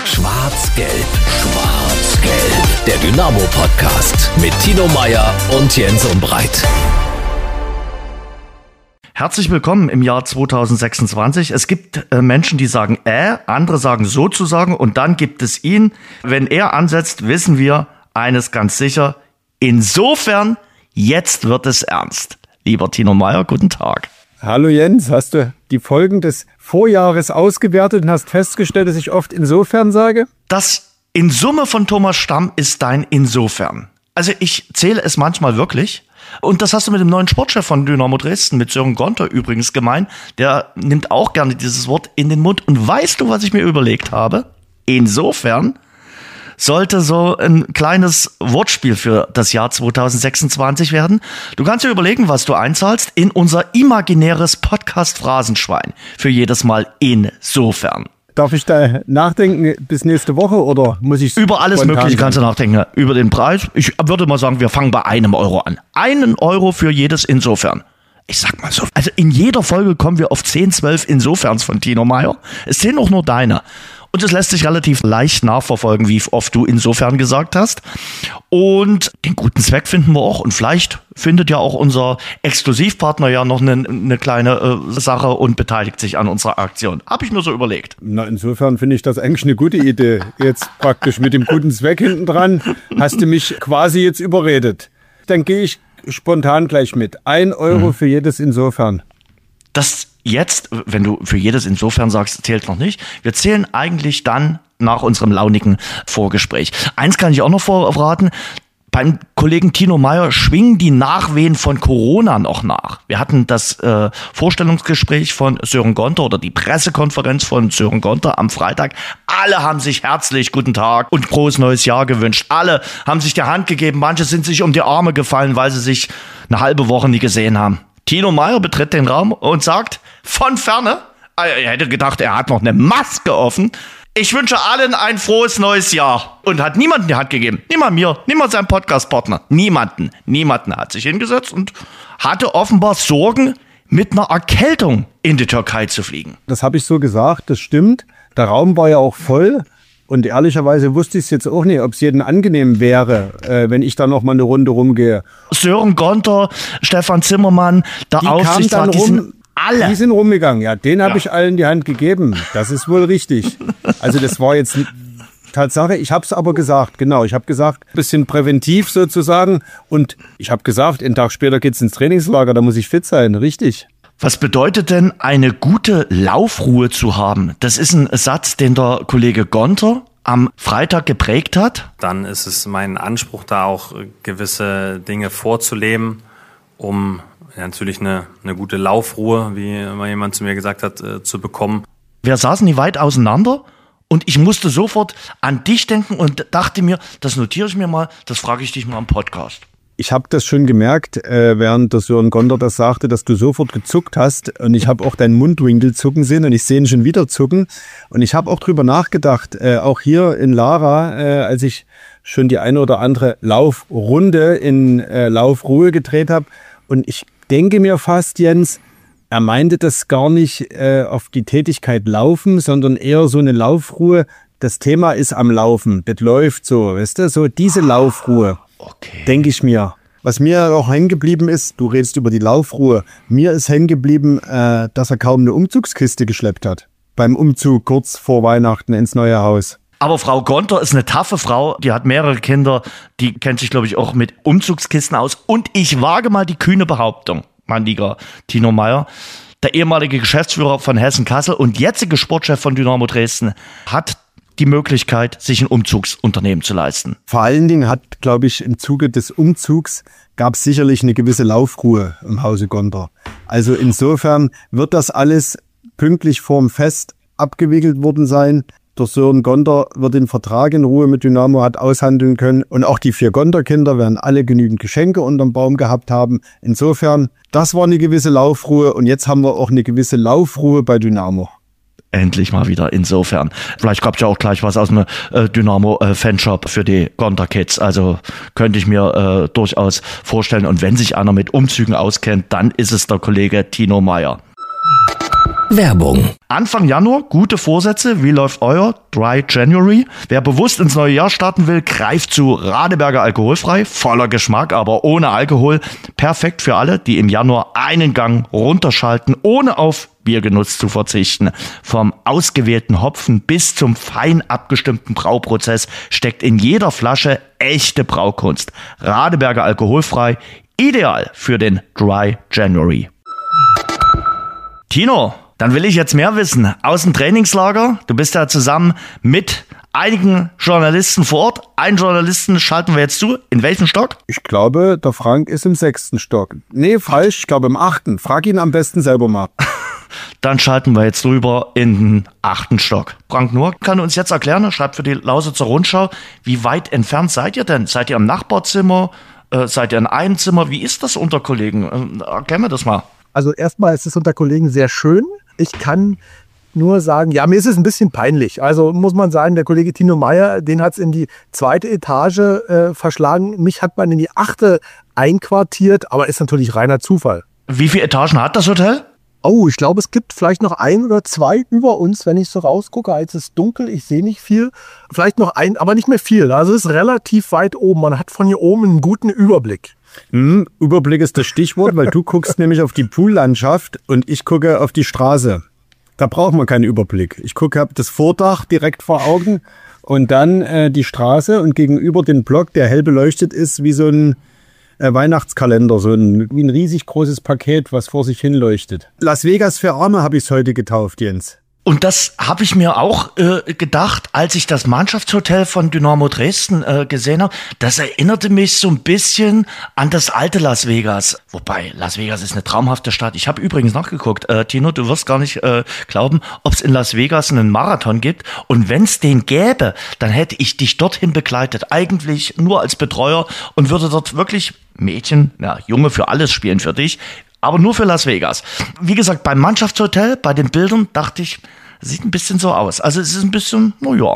Schwarz-Gelb, Schwarz-Gelb. Der Dynamo-Podcast mit Tino Meyer und Jens Umbreit. Herzlich willkommen im Jahr 2026. Es gibt Menschen, die sagen andere sagen sozusagen und dann gibt es ihn. Wenn er ansetzt, wissen wir eines ganz sicher. Insofern, jetzt wird es ernst. Lieber Tino Meyer, guten Tag. Hallo Jens, hast du die Folgen des Vorjahres ausgewertet und hast festgestellt, dass ich oft insofern sage? Das in Summe von Thomas Stamm ist dein Insofern. Also ich zähle es manchmal wirklich. Und das hast du mit dem neuen Sportchef von Dynamo Dresden, mit Sören Gonter übrigens gemeint. Der nimmt auch gerne dieses Wort in den Mund. Und weißt du, was ich mir überlegt habe? Insofern sollte so ein kleines Wortspiel für das Jahr 2026 werden. Du kannst dir überlegen, was du einzahlst in unser imaginäres Podcast-Phrasenschwein. Für jedes Mal insofern. Darf ich da nachdenken bis nächste Woche oder muss ich über alles Mögliche kannst du nachdenken. Über den Preis. Ich würde mal sagen, wir fangen bei €1 an. €1 für jedes Insofern. Ich sag mal so. Also in jeder Folge kommen wir auf 10, 12 Insoferns von Tino Meyer. Es sind auch nur deine. Und es lässt sich relativ leicht nachverfolgen, wie oft du insofern gesagt hast. Und den guten Zweck finden wir auch. Und vielleicht findet ja auch unser Exklusivpartner ja noch eine kleine Sache und beteiligt sich an unserer Aktion. Habe ich mir so überlegt. Na, insofern finde ich das eigentlich eine gute Idee. Jetzt praktisch mit dem guten Zweck hinten dran hast du mich quasi jetzt überredet. Dann gehe ich spontan gleich mit. €1 für jedes Insofern. Das jetzt, wenn du für jedes Insofern sagst, zählt noch nicht. Wir zählen eigentlich dann nach unserem launigen Vorgespräch. Eins kann ich auch noch verraten. Beim Kollegen Tino Meyer schwingen die Nachwehen von Corona noch nach. Wir hatten das Vorstellungsgespräch von Sören Gonter oder die Pressekonferenz von Sören Gonter am Freitag. Alle haben sich herzlich guten Tag und frohes neues Jahr gewünscht. Alle haben sich die Hand gegeben. Manche sind sich um die Arme gefallen, weil sie sich eine halbe Woche nie gesehen haben. Tino Meyer betritt den Raum und sagt von ferne, er hätte gedacht, er hat noch eine Maske offen, ich wünsche allen ein frohes neues Jahr. Und hat niemanden die Hand gegeben. Niemand mir, niemand seinem Podcast-Partner. Niemanden hat sich hingesetzt und hatte offenbar Sorgen, mit einer Erkältung in die Türkei zu fliegen. Das habe ich so gesagt, das stimmt. Der Raum war ja auch voll. Und ehrlicherweise wusste ich es jetzt auch nicht, ob es jedem angenehm wäre, wenn ich da noch mal eine Runde rumgehe. Sören Gonter, Stefan Zimmermann, der Aufsichtsrat, die sind alle. Die sind rumgegangen, ja. Den habe ich allen die Hand gegeben. Das ist wohl richtig. Also das war jetzt Tatsache. Ich habe es aber gesagt, genau. Ich habe gesagt, ein bisschen präventiv sozusagen. Und ich habe gesagt, einen Tag später geht's ins Trainingslager, da muss ich fit sein, richtig. Was bedeutet denn, eine gute Laufruhe zu haben? Das ist ein Satz, den der Kollege Gonter am Freitag geprägt hat. Dann ist es mein Anspruch, da auch gewisse Dinge vorzuleben, um natürlich eine gute Laufruhe, wie immer jemand zu mir gesagt hat, zu bekommen. Wir saßen nie weit auseinander und ich musste sofort an dich denken und dachte mir, das notiere ich mir mal, das frage ich dich mal im Podcast. Ich habe das schon gemerkt, während der Sören Gonter das sagte, dass du sofort gezuckt hast. Und ich habe auch deinen Mundwinkel zucken sehen und ich sehe ihn schon wieder zucken. Und ich habe auch drüber nachgedacht, auch hier in Lara, als ich schon die eine oder andere Laufrunde in Laufruhe gedreht habe. Und ich denke mir fast, Jens, er meinte das gar nicht auf die Tätigkeit Laufen, sondern eher so eine Laufruhe. Das Thema ist am Laufen, das läuft so, weißt du, so diese Laufruhe. Okay. Denke ich mir. Was mir auch hängen geblieben ist, du redest über die Laufruhe, mir ist hängen geblieben, dass er kaum eine Umzugskiste geschleppt hat. Beim Umzug kurz vor Weihnachten ins neue Haus. Aber Frau Gonter ist eine taffe Frau, die hat mehrere Kinder, die kennt sich, glaube ich, auch mit Umzugskisten aus. Und ich wage mal die kühne Behauptung, mein lieber Tino Meyer, der ehemalige Geschäftsführer von Hessen Kassel und jetzige Sportchef von Dynamo Dresden hat die Möglichkeit, sich ein Umzugsunternehmen zu leisten. Vor allen Dingen hat, glaube ich, im Zuge des Umzugs gab es sicherlich eine gewisse Laufruhe im Hause Gonter. Also insofern wird das alles pünktlich vorm Fest abgewickelt worden sein. Der Sören Gonter wird den Vertrag in Ruhe mit Dynamo hat aushandeln können. Und auch die 4 Gonter-Kinder werden alle genügend Geschenke unterm Baum gehabt haben. Insofern, das war eine gewisse Laufruhe. Und jetzt haben wir auch eine gewisse Laufruhe bei Dynamo. Endlich mal wieder insofern. Vielleicht gab es ja auch gleich was aus dem Dynamo-Fanshop für die Gonter-Kids. Also könnte ich mir durchaus vorstellen. Und wenn sich einer mit Umzügen auskennt, dann ist es der Kollege Tino Meyer. Werbung. Anfang Januar, gute Vorsätze. Wie läuft euer Dry January? Wer bewusst ins neue Jahr starten will, greift zu Radeberger alkoholfrei. Voller Geschmack, aber ohne Alkohol. Perfekt für alle, die im Januar einen Gang runterschalten, ohne auf Biergenuss zu verzichten. Vom ausgewählten Hopfen bis zum fein abgestimmten Brauprozess steckt in jeder Flasche echte Braukunst. Radeberger alkoholfrei, ideal für den Dry January. Tino, dann will ich jetzt mehr wissen. Aus dem Trainingslager, du bist ja zusammen mit einigen Journalisten vor Ort. Einen Journalisten schalten wir jetzt zu. In welchem Stock? Ich glaube, der Frank ist im 6. Stock. Nee, falsch, ich glaube im 8. Frag ihn am besten selber mal. Dann schalten wir jetzt rüber in den 8. Stock. Frank Nur kann uns jetzt erklären, er schreibt für die Lausitzer Rundschau, wie weit entfernt seid ihr denn? Seid ihr im Nachbarzimmer? Seid ihr in einem Zimmer? Wie ist das unter Kollegen? Erklär mir das mal. Also erstmal ist es unter Kollegen sehr schön. Ich kann nur sagen, ja, mir ist es ein bisschen peinlich. Also muss man sagen, der Kollege Tino Meyer, den hat es in die 2. Etage verschlagen. Mich hat man in die 8. einquartiert, aber ist natürlich reiner Zufall. Wie viele Etagen hat das Hotel? Oh, ich glaube, es gibt vielleicht noch 1 oder 2 über uns, wenn ich so rausgucke. Jetzt ist es dunkel, ich sehe nicht viel. Vielleicht noch 1, aber nicht mehr viel. Also es ist relativ weit oben. Man hat von hier oben einen guten Überblick. Überblick ist das Stichwort, weil du guckst nämlich auf die Poollandschaft und ich gucke auf die Straße. Da braucht man keinen Überblick. Ich gucke, habe das Vordach direkt vor Augen und dann die Straße und gegenüber den Block, der hell beleuchtet ist, wie so ein Weihnachtskalender, wie ein riesig großes Paket, was vor sich hin leuchtet. Las Vegas für Arme habe ich es heute getauft, Jens. Und das habe ich mir auch gedacht, als ich das Mannschaftshotel von Dynamo Dresden gesehen habe. Das erinnerte mich so ein bisschen an das alte Las Vegas. Wobei, Las Vegas ist eine traumhafte Stadt. Ich habe übrigens nachgeguckt, Tino, du wirst gar nicht glauben, ob es in Las Vegas einen Marathon gibt. Und wenn es den gäbe, dann hätte ich dich dorthin begleitet. Eigentlich nur als Betreuer und würde dort wirklich Mädchen, Junge für alles spielen für dich. Aber nur für Las Vegas. Wie gesagt, beim Mannschaftshotel, bei den Bildern, dachte ich, sieht ein bisschen so aus. Also es ist ein bisschen,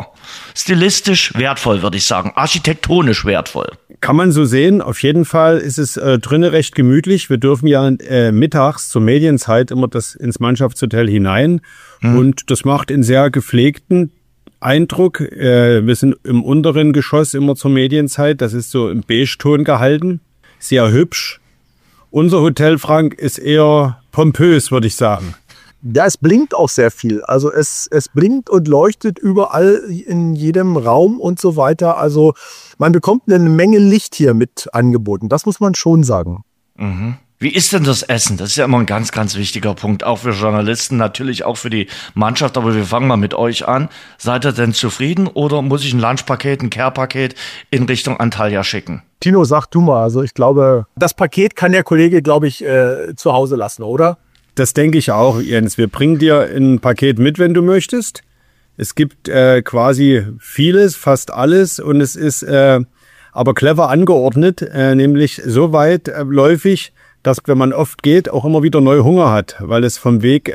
stilistisch wertvoll, würde ich sagen. Architektonisch wertvoll. Kann man so sehen. Auf jeden Fall ist es drinnen recht gemütlich. Wir dürfen ja mittags zur Medienzeit immer ins Mannschaftshotel hinein. Und das macht einen sehr gepflegten Eindruck. Wir sind im unteren Geschoss immer zur Medienzeit. Das ist so im Beige-Ton gehalten. Sehr hübsch. Unser Hotel, Frank, ist eher pompös, würde ich sagen. Ja, es blinkt auch sehr viel. Also es blinkt und leuchtet überall in jedem Raum und so weiter. Also man bekommt eine Menge Licht hier mit angeboten. Das muss man schon sagen. Mhm. Wie ist denn das Essen? Das ist ja immer ein ganz, ganz wichtiger Punkt, auch für Journalisten, natürlich auch für die Mannschaft. Aber wir fangen mal mit euch an. Seid ihr denn zufrieden oder muss ich ein Lunchpaket, ein Care-Paket in Richtung Antalya schicken? Tino, sag du mal. Also ich glaube, das Paket kann der Kollege, glaube ich, zu Hause lassen, oder? Das denke ich auch, Jens. Wir bringen dir ein Paket mit, wenn du möchtest. Es gibt quasi vieles, fast alles und es ist aber clever angeordnet, nämlich so weitläufig, dass, wenn man oft geht, auch immer wieder neu Hunger hat, weil es vom Weg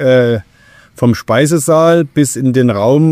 vom Speisesaal bis in den Raum,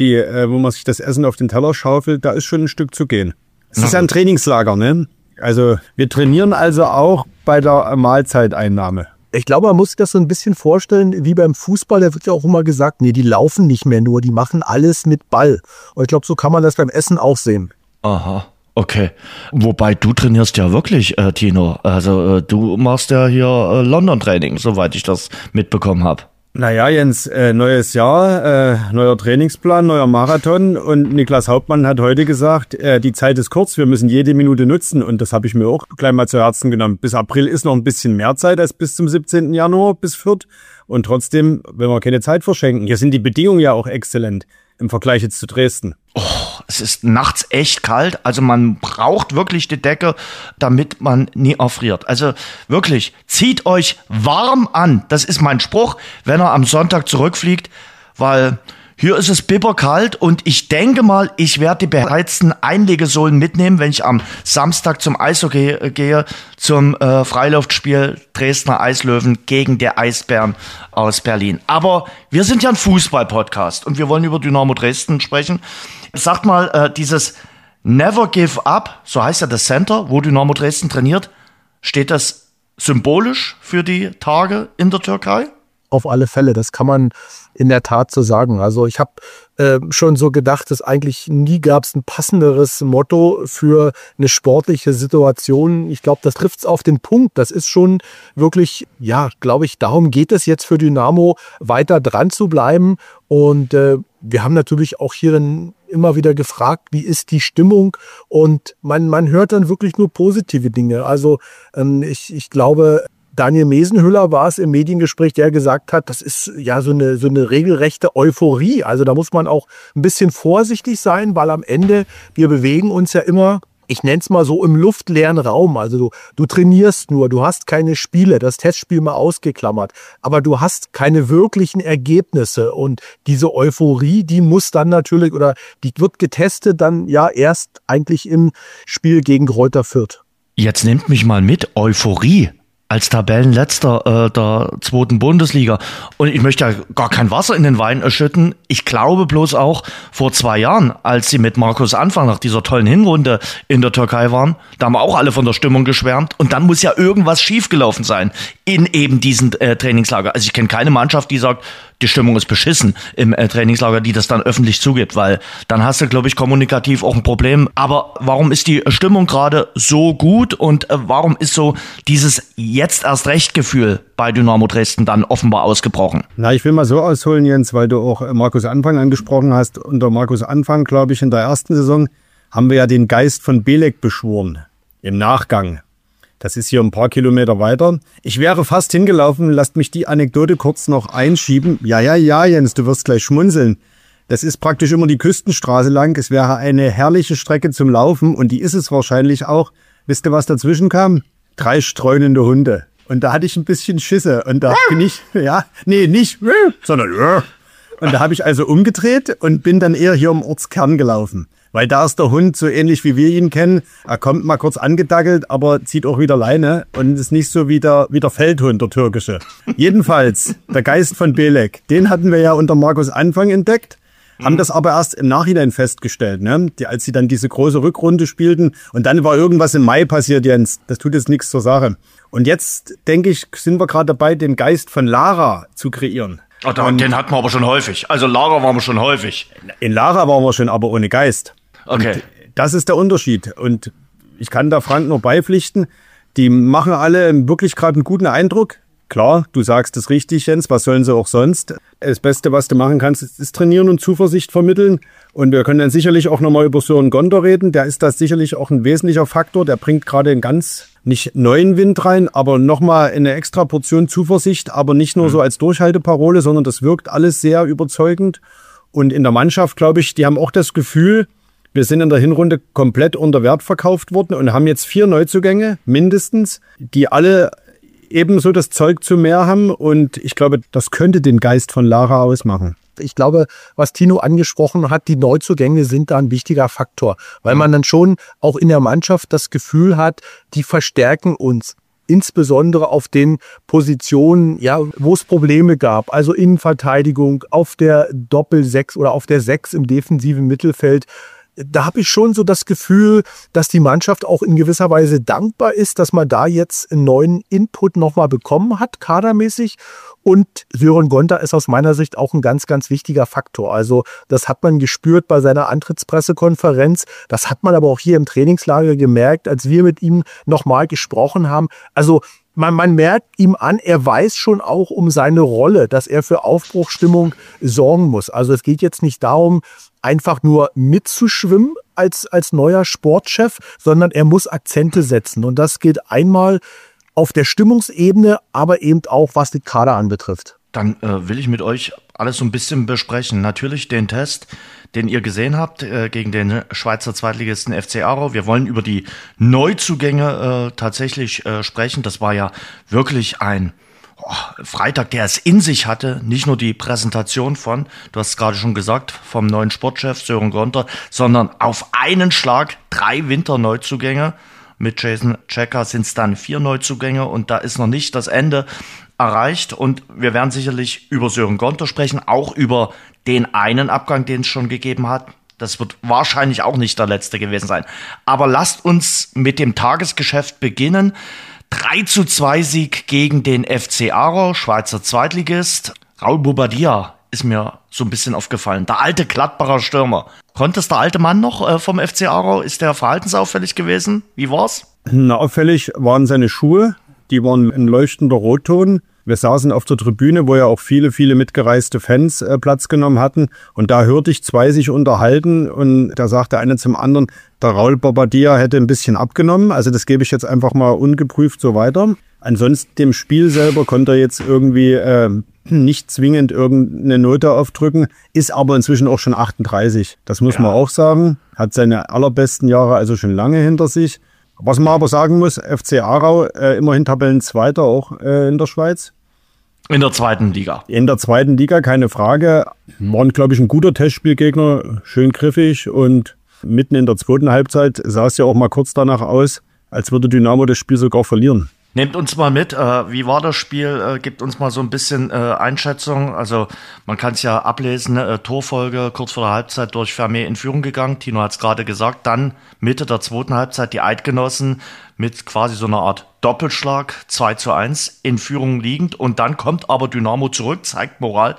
wo man sich das Essen auf den Teller schaufelt, da ist schon ein Stück zu gehen. Es ist ja ein Trainingslager, ne? Also wir trainieren also auch bei der Mahlzeiteinnahme. Ich glaube, man muss sich das so ein bisschen vorstellen, wie beim Fußball, da wird ja auch immer gesagt, nee, die laufen nicht mehr nur, die machen alles mit Ball. Und ich glaube, so kann man das beim Essen auch sehen. Aha. Okay, wobei du trainierst ja wirklich, Tino. Also du machst ja hier London-Training, soweit ich das mitbekommen habe. Naja, Jens, neues Jahr, neuer Trainingsplan, neuer Marathon und Niklas Hauptmann hat heute gesagt, die Zeit ist kurz, wir müssen jede Minute nutzen und das habe ich mir auch gleich mal zu Herzen genommen. Bis April ist noch ein bisschen mehr Zeit als bis zum 17. Januar, bis Fürth und trotzdem will man keine Zeit verschenken. Hier sind die Bedingungen ja auch exzellent im Vergleich jetzt zu Dresden. Es ist nachts echt kalt, also man braucht wirklich die Decke, damit man nie erfriert. Also wirklich, zieht euch warm an. Das ist mein Spruch, wenn er am Sonntag zurückfliegt, weil hier ist es bibberkalt und ich denke mal, ich werde die beheizten Einlegesohlen mitnehmen, wenn ich am Samstag zum Eishockey gehe, zum Freiluftspiel Dresdner Eislöwen gegen die Eisbären aus Berlin. Aber wir sind ja ein Fußball-Podcast und wir wollen über Dynamo Dresden sprechen. Sagt mal, dieses Never Give Up, so heißt ja das Center, wo Dynamo Dresden trainiert, steht das symbolisch für die Tage in der Türkei? Auf alle Fälle, das kann man in der Tat so sagen. Also ich habe schon so gedacht, dass eigentlich nie gab es ein passenderes Motto für eine sportliche Situation. Ich glaube, das trifft es auf den Punkt. Das ist schon wirklich, ja, glaube ich, darum geht es jetzt für Dynamo, weiter dran zu bleiben. Und wir haben natürlich auch hier dann immer wieder gefragt, wie ist die Stimmung? Und man hört dann wirklich nur positive Dinge. Also ich glaube, Daniel Mesenhüller war es im Mediengespräch, der gesagt hat, das ist ja so eine regelrechte Euphorie. Also da muss man auch ein bisschen vorsichtig sein, weil am Ende, wir bewegen uns ja immer, ich nenne es mal so, im luftleeren Raum. Also du trainierst nur, du hast keine Spiele, das Testspiel mal ausgeklammert, aber du hast keine wirklichen Ergebnisse. Und diese Euphorie, die muss dann natürlich, oder die wird getestet dann ja erst eigentlich im Spiel gegen Greuther Fürth. Jetzt nehmt mich mal mit, Euphorie. Als Tabellenletzter der 2. Bundesliga. Und ich möchte ja gar kein Wasser in den Wein schütten. Ich glaube bloß auch, vor 2 Jahren, als sie mit Markus Anfang nach dieser tollen Hinrunde in der Türkei waren, da haben wir auch alle von der Stimmung geschwärmt. Und dann muss ja irgendwas schiefgelaufen sein in eben diesen Trainingslager. Also ich kenne keine Mannschaft, die sagt, die Stimmung ist beschissen im Trainingslager, die das dann öffentlich zugibt, weil dann hast du, glaube ich, kommunikativ auch ein Problem. Aber warum ist die Stimmung gerade so gut und warum ist so dieses jetzt erst recht Gefühl bei Dynamo Dresden dann offenbar ausgebrochen? Na, ich will mal so ausholen, Jens, weil du auch Markus Anfang angesprochen hast. Unter Markus Anfang, glaube ich, in der ersten Saison haben wir ja den Geist von Belek beschworen. Im Nachgang. Das ist hier ein paar Kilometer weiter. Ich wäre fast hingelaufen, lasst mich die Anekdote kurz noch einschieben. Ja, Jens, du wirst gleich schmunzeln. Das ist praktisch immer die Küstenstraße lang. Es wäre eine herrliche Strecke zum Laufen und die ist es wahrscheinlich auch. Wisst ihr, was dazwischen kam? 3 streunende Hunde. Und da hatte ich ein bisschen Schisse und da bin ich, sondern und da habe ich also umgedreht und bin dann eher hier im Ortskern gelaufen. Weil da ist der Hund so ähnlich wie wir ihn kennen. Er kommt mal kurz angedackelt, aber zieht auch wieder Leine und ist nicht so wie der Feldhund, der türkische. Jedenfalls, der Geist von Belek, den hatten wir ja unter Markus Anfang entdeckt, haben das aber erst im Nachhinein festgestellt, ne? Als sie dann diese große Rückrunde spielten. Und dann war irgendwas im Mai passiert, Jens. Das tut jetzt nichts zur Sache. Und jetzt, denke ich, sind wir gerade dabei, den Geist von Lara zu kreieren. Oh, den hatten wir aber schon häufig. Also Lara waren wir schon häufig. In Lara waren wir schon, aber ohne Geist. Okay. Und das ist der Unterschied. Und ich kann da Frank nur beipflichten. Die machen alle wirklich gerade einen guten Eindruck. Klar, du sagst es richtig, Jens. Was sollen sie auch sonst? Das Beste, was du machen kannst, ist trainieren und Zuversicht vermitteln. Und wir können dann sicherlich auch nochmal über Sören Gonter reden. Der ist da sicherlich auch ein wesentlicher Faktor. Der bringt gerade einen ganz, nicht neuen Wind rein, aber nochmal eine extra Portion Zuversicht. Aber nicht nur so als Durchhalteparole, sondern das wirkt alles sehr überzeugend. Und in der Mannschaft, glaube ich, die haben auch das Gefühl, wir sind in der Hinrunde komplett unter Wert verkauft worden und haben jetzt 4 Neuzugänge mindestens, die alle ebenso das Zeug zu mehr haben. Und ich glaube, das könnte den Geist von Lara ausmachen. Ich glaube, was Tino angesprochen hat, die Neuzugänge sind da ein wichtiger Faktor, weil man dann schon auch in der Mannschaft das Gefühl hat, die verstärken uns. Insbesondere auf den Positionen, ja, wo es Probleme gab, also Innenverteidigung, auf der Doppel-6 oder auf der 6 im defensiven Mittelfeld. Da habe ich schon so das Gefühl, dass die Mannschaft auch in gewisser Weise dankbar ist, dass man da jetzt einen neuen Input nochmal bekommen hat, kadermäßig. Und Sören Gonter ist aus meiner Sicht auch ein ganz, ganz wichtiger Faktor. Also das hat man gespürt bei seiner Antrittspressekonferenz. Das hat man aber auch hier im Trainingslager gemerkt, als wir mit ihm nochmal gesprochen haben. Also man merkt ihm an, er weiß schon auch um seine Rolle, dass er für Aufbruchsstimmung sorgen muss. Also es geht jetzt nicht darum, einfach nur mitzuschwimmen als neuer Sportchef, sondern er muss Akzente setzen. Und das geht einmal auf der Stimmungsebene, aber eben auch, was den Kader anbetrifft. Dann will ich mit euch alles so ein bisschen besprechen. Natürlich den Test, den ihr gesehen habt gegen den Schweizer Zweitligisten FC Aarau. Wir wollen über die Neuzugänge tatsächlich sprechen. Das war ja wirklich ein Freitag, der es in sich hatte. Nicht nur die Präsentation von, du hast es gerade schon gesagt, vom neuen Sportchef Sören Gonter, sondern auf einen Schlag 3 Winterneuzugänge. Mit Jason Checker sind es dann 4 Neuzugänge und da ist noch nicht das Ende erreicht. Und wir werden sicherlich über Sören Gonter sprechen, auch über den einen Abgang, den es schon gegeben hat. Das wird wahrscheinlich auch nicht der letzte gewesen sein. Aber lasst uns mit dem Tagesgeschäft beginnen. 3:2 Sieg gegen den FC Aarau, Schweizer Zweitligist. Raul Bobadilla ist mir so ein bisschen aufgefallen. Der alte Gladbacher Stürmer. Konnte es der alte Mann noch vom FC Aarau? Ist der verhaltensauffällig gewesen? Wie war's? Na, auffällig waren seine Schuhe. Die waren ein leuchtender Rotton. Wir saßen auf der Tribüne, wo ja auch viele mitgereiste Fans Platz genommen hatten. Und da hörte ich zwei sich unterhalten und da sagte einer zum anderen, der Raul Bobadilla hätte ein bisschen abgenommen. Also das gebe ich jetzt einfach mal ungeprüft so weiter. Ansonsten dem Spiel selber konnte er jetzt irgendwie nicht zwingend irgendeine Note aufdrücken, ist aber inzwischen auch schon 38. Das muss man auch sagen. Hat seine allerbesten Jahre also schon lange hinter sich. Was man aber sagen muss, FC Aarau, immerhin Tabellenzweiter auch in der Schweiz. In der zweiten Liga. In der zweiten Liga, keine Frage. Waren, glaube ich, ein guter Testspielgegner, schön griffig und mitten in der zweiten Halbzeit sah es ja auch mal kurz danach aus, als würde Dynamo das Spiel sogar verlieren. Nehmt uns mal mit, wie war das Spiel? Gebt uns mal so ein bisschen Einschätzung. Also man kann es ja ablesen, Torfolge kurz vor der Halbzeit durch Vermeer in Führung gegangen. Tino hat es gerade gesagt. Dann Mitte der zweiten Halbzeit die Eidgenossen mit quasi so einer Art Doppelschlag, 2:1 in Führung liegend. Und dann kommt aber Dynamo zurück, zeigt Moral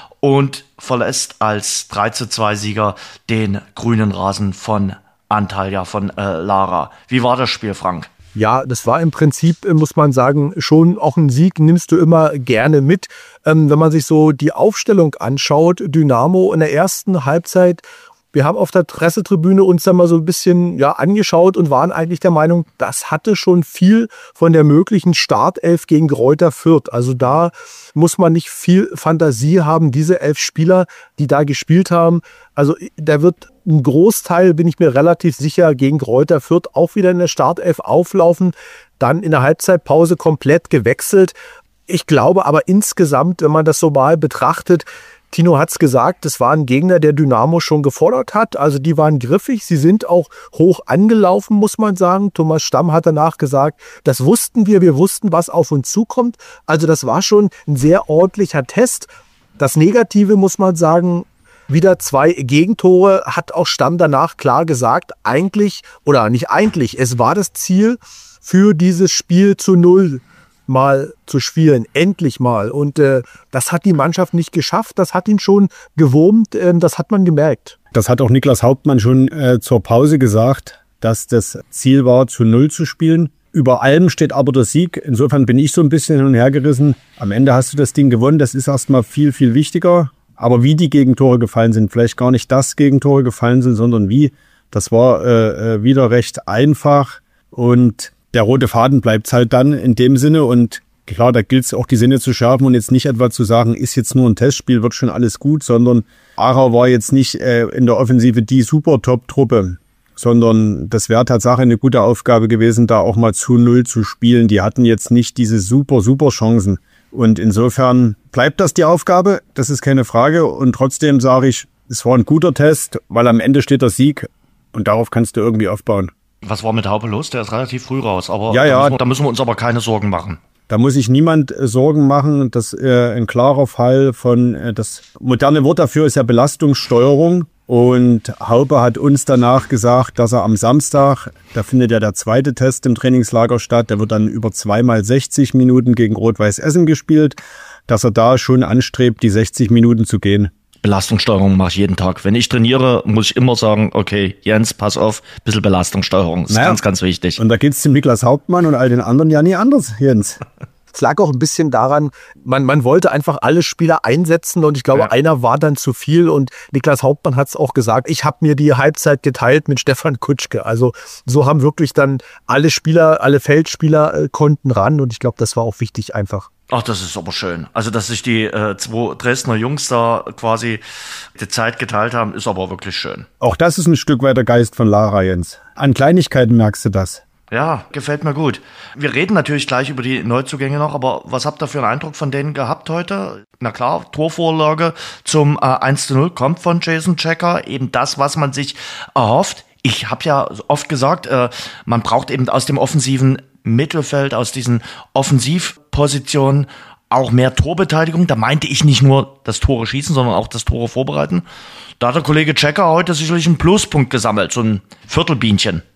und verlässt als 3:2-Sieger den grünen Rasen von Antalya, von Lara. Wie war das Spiel, Frank? Ja, das war im Prinzip, muss man sagen, schon auch ein Sieg, nimmst du immer gerne mit. Wenn man sich so die Aufstellung anschaut, Dynamo in der ersten Halbzeit, wir haben auf der Pressetribüne uns da mal so ein bisschen angeschaut und waren eigentlich der Meinung, das hatte schon viel von der möglichen Startelf gegen Greuther Fürth. Also da muss man nicht viel Fantasie haben, diese 11 Spieler, die da gespielt haben. Also da wird ein Großteil, bin ich mir relativ sicher, gegen Greuther Fürth auch wieder in der Startelf auflaufen. Dann in der Halbzeitpause komplett gewechselt. Ich glaube aber insgesamt, wenn man das so mal betrachtet, Tino hat es gesagt, das war ein Gegner, der Dynamo schon gefordert hat. Also die waren griffig, sie sind auch hoch angelaufen, muss man sagen. Thomas Stamm hat danach gesagt, das wussten wir wussten, was auf uns zukommt. Also das war schon ein sehr ordentlicher Test. Das Negative, muss man sagen, wieder 2 Gegentore, hat auch Stamm danach klar gesagt, eigentlich, oder nicht eigentlich, es war das Ziel für dieses Spiel zu 0 mal zu spielen, endlich mal. Und das hat die Mannschaft nicht geschafft, das hat ihn schon gewurmt, das hat man gemerkt. Das hat auch Niklas Hauptmann schon zur Pause gesagt, dass das Ziel war, zu 0 zu spielen. Über allem steht aber der Sieg. Insofern bin ich so ein bisschen hin und her gerissen. Am Ende hast du das Ding gewonnen, das ist erstmal viel wichtiger. Aber wie die Gegentore gefallen sind, vielleicht gar nicht, dass Gegentore gefallen sind, sondern wie, das war wieder recht einfach. Und der rote Faden bleibt halt dann in dem Sinne und klar, da gilt es auch die Sinne zu schärfen und jetzt nicht etwa zu sagen, ist jetzt nur ein Testspiel, wird schon alles gut, sondern Aarau war jetzt nicht in der Offensive die super Top-Truppe, sondern das wäre Tatsache eine gute Aufgabe gewesen, da auch mal zu 0 zu spielen. Die hatten jetzt nicht diese super Chancen und insofern bleibt das die Aufgabe, das ist keine Frage und trotzdem sage ich, es war ein guter Test, weil am Ende steht der Sieg und darauf kannst du irgendwie aufbauen. Was war mit Haupe los? Der ist relativ früh raus, aber da müssen wir uns aber keine Sorgen machen. Da muss sich niemand Sorgen machen. Das ist ein klarer Fall von, das moderne Wort dafür ist ja Belastungssteuerung. Und Haupe hat uns danach gesagt, dass er am Samstag, da findet ja der zweite Test im Trainingslager statt, der wird dann über 2x60 Minuten gegen Rot-Weiß Essen gespielt, dass er da schon anstrebt, die 60 Minuten zu gehen. Belastungssteuerung mache ich jeden Tag. Wenn ich trainiere, muss ich immer sagen, okay, Jens, pass auf, ein bisschen Belastungssteuerung. Das ist ganz wichtig. Und da geht es dem Niklas Hauptmann und all den anderen ja nie anders, Jens. Es lag auch ein bisschen daran, man wollte einfach alle Spieler einsetzen und ich glaube, einer war dann zu viel und Niklas Hauptmann hat es auch gesagt, ich habe mir die Halbzeit geteilt mit Stefan Kutschke. Also so haben wirklich dann alle Spieler, alle Feldspieler konnten ran und ich glaube, das war auch wichtig einfach. Ach, das ist aber schön. Also, dass sich die 2 Dresdner Jungs da quasi die Zeit geteilt haben, ist aber wirklich schön. Auch das ist ein Stück weit der Geist von Lara, Jens. An Kleinigkeiten merkst du das. Ja, gefällt mir gut. Wir reden natürlich gleich über die Neuzugänge noch, aber was habt ihr für einen Eindruck von denen gehabt heute? Na klar, Torvorlage zum 1:0 kommt von Jason Checker. Eben das, was man sich erhofft. Ich habe ja oft gesagt, man braucht eben aus dem offensiven Mittelfeld, aus diesen Offensivpositionen auch mehr Torbeteiligung. Da meinte ich nicht nur das Tore schießen, sondern auch das Tore vorbereiten. Da hat der Kollege Checker heute sicherlich einen Pluspunkt gesammelt, so ein Viertelbienchen.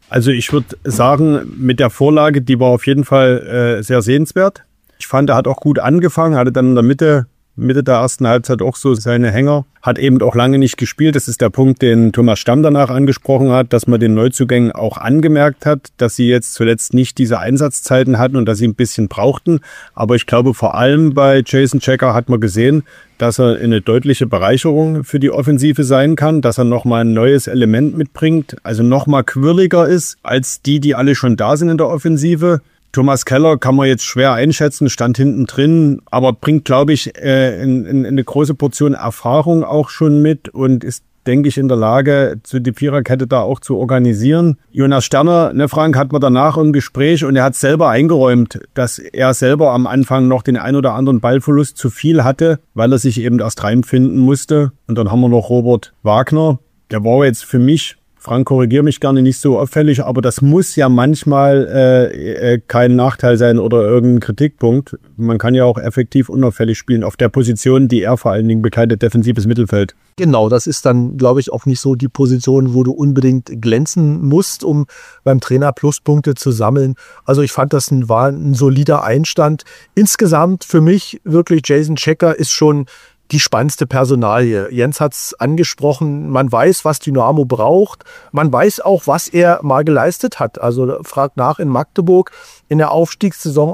Also ich würde sagen, mit der Vorlage, die war auf jeden Fall sehr sehenswert. Ich fand, er hat auch gut angefangen, hatte dann in der Mitte der ersten Halbzeit auch so seine Hänger. Hat eben auch lange nicht gespielt. Das ist der Punkt, den Thomas Stamm danach angesprochen hat, dass man den Neuzugängen auch angemerkt hat, dass sie jetzt zuletzt nicht diese Einsatzzeiten hatten und dass sie ein bisschen brauchten. Aber ich glaube, vor allem bei Jason Checker hat man gesehen, dass er eine deutliche Bereicherung für die Offensive sein kann, dass er nochmal ein neues Element mitbringt, also nochmal quirliger ist als die alle schon da sind in der Offensive. Thomas Keller kann man jetzt schwer einschätzen, stand hinten drin, aber bringt, glaube ich, eine große Portion Erfahrung auch schon mit und ist, denke ich, in der Lage, die Viererkette da auch zu organisieren. Jonas Sterner, ne Frank, hat man danach im Gespräch und er hat selber eingeräumt, dass er selber am Anfang noch den ein oder anderen Ballverlust zu viel hatte, weil er sich eben erst reinfinden musste. Und dann haben wir noch Robert Wagner. Der war jetzt für mich, Frank, korrigiere mich gerne, nicht so auffällig, aber das muss ja manchmal kein Nachteil sein oder irgendein Kritikpunkt. Man kann ja auch effektiv unauffällig spielen auf der Position, die er vor allen Dingen bekleidet, defensives Mittelfeld. Genau, das ist dann, glaube ich, auch nicht so die Position, wo du unbedingt glänzen musst, um beim Trainer Pluspunkte zu sammeln. Also ich fand, das war ein solider Einstand. Insgesamt für mich wirklich Jason Checker ist schon die spannendste Personalie. Jens hat es angesprochen, man weiß, was Dynamo braucht. Man weiß auch, was er mal geleistet hat. Also fragt nach in Magdeburg in der Aufstiegssaison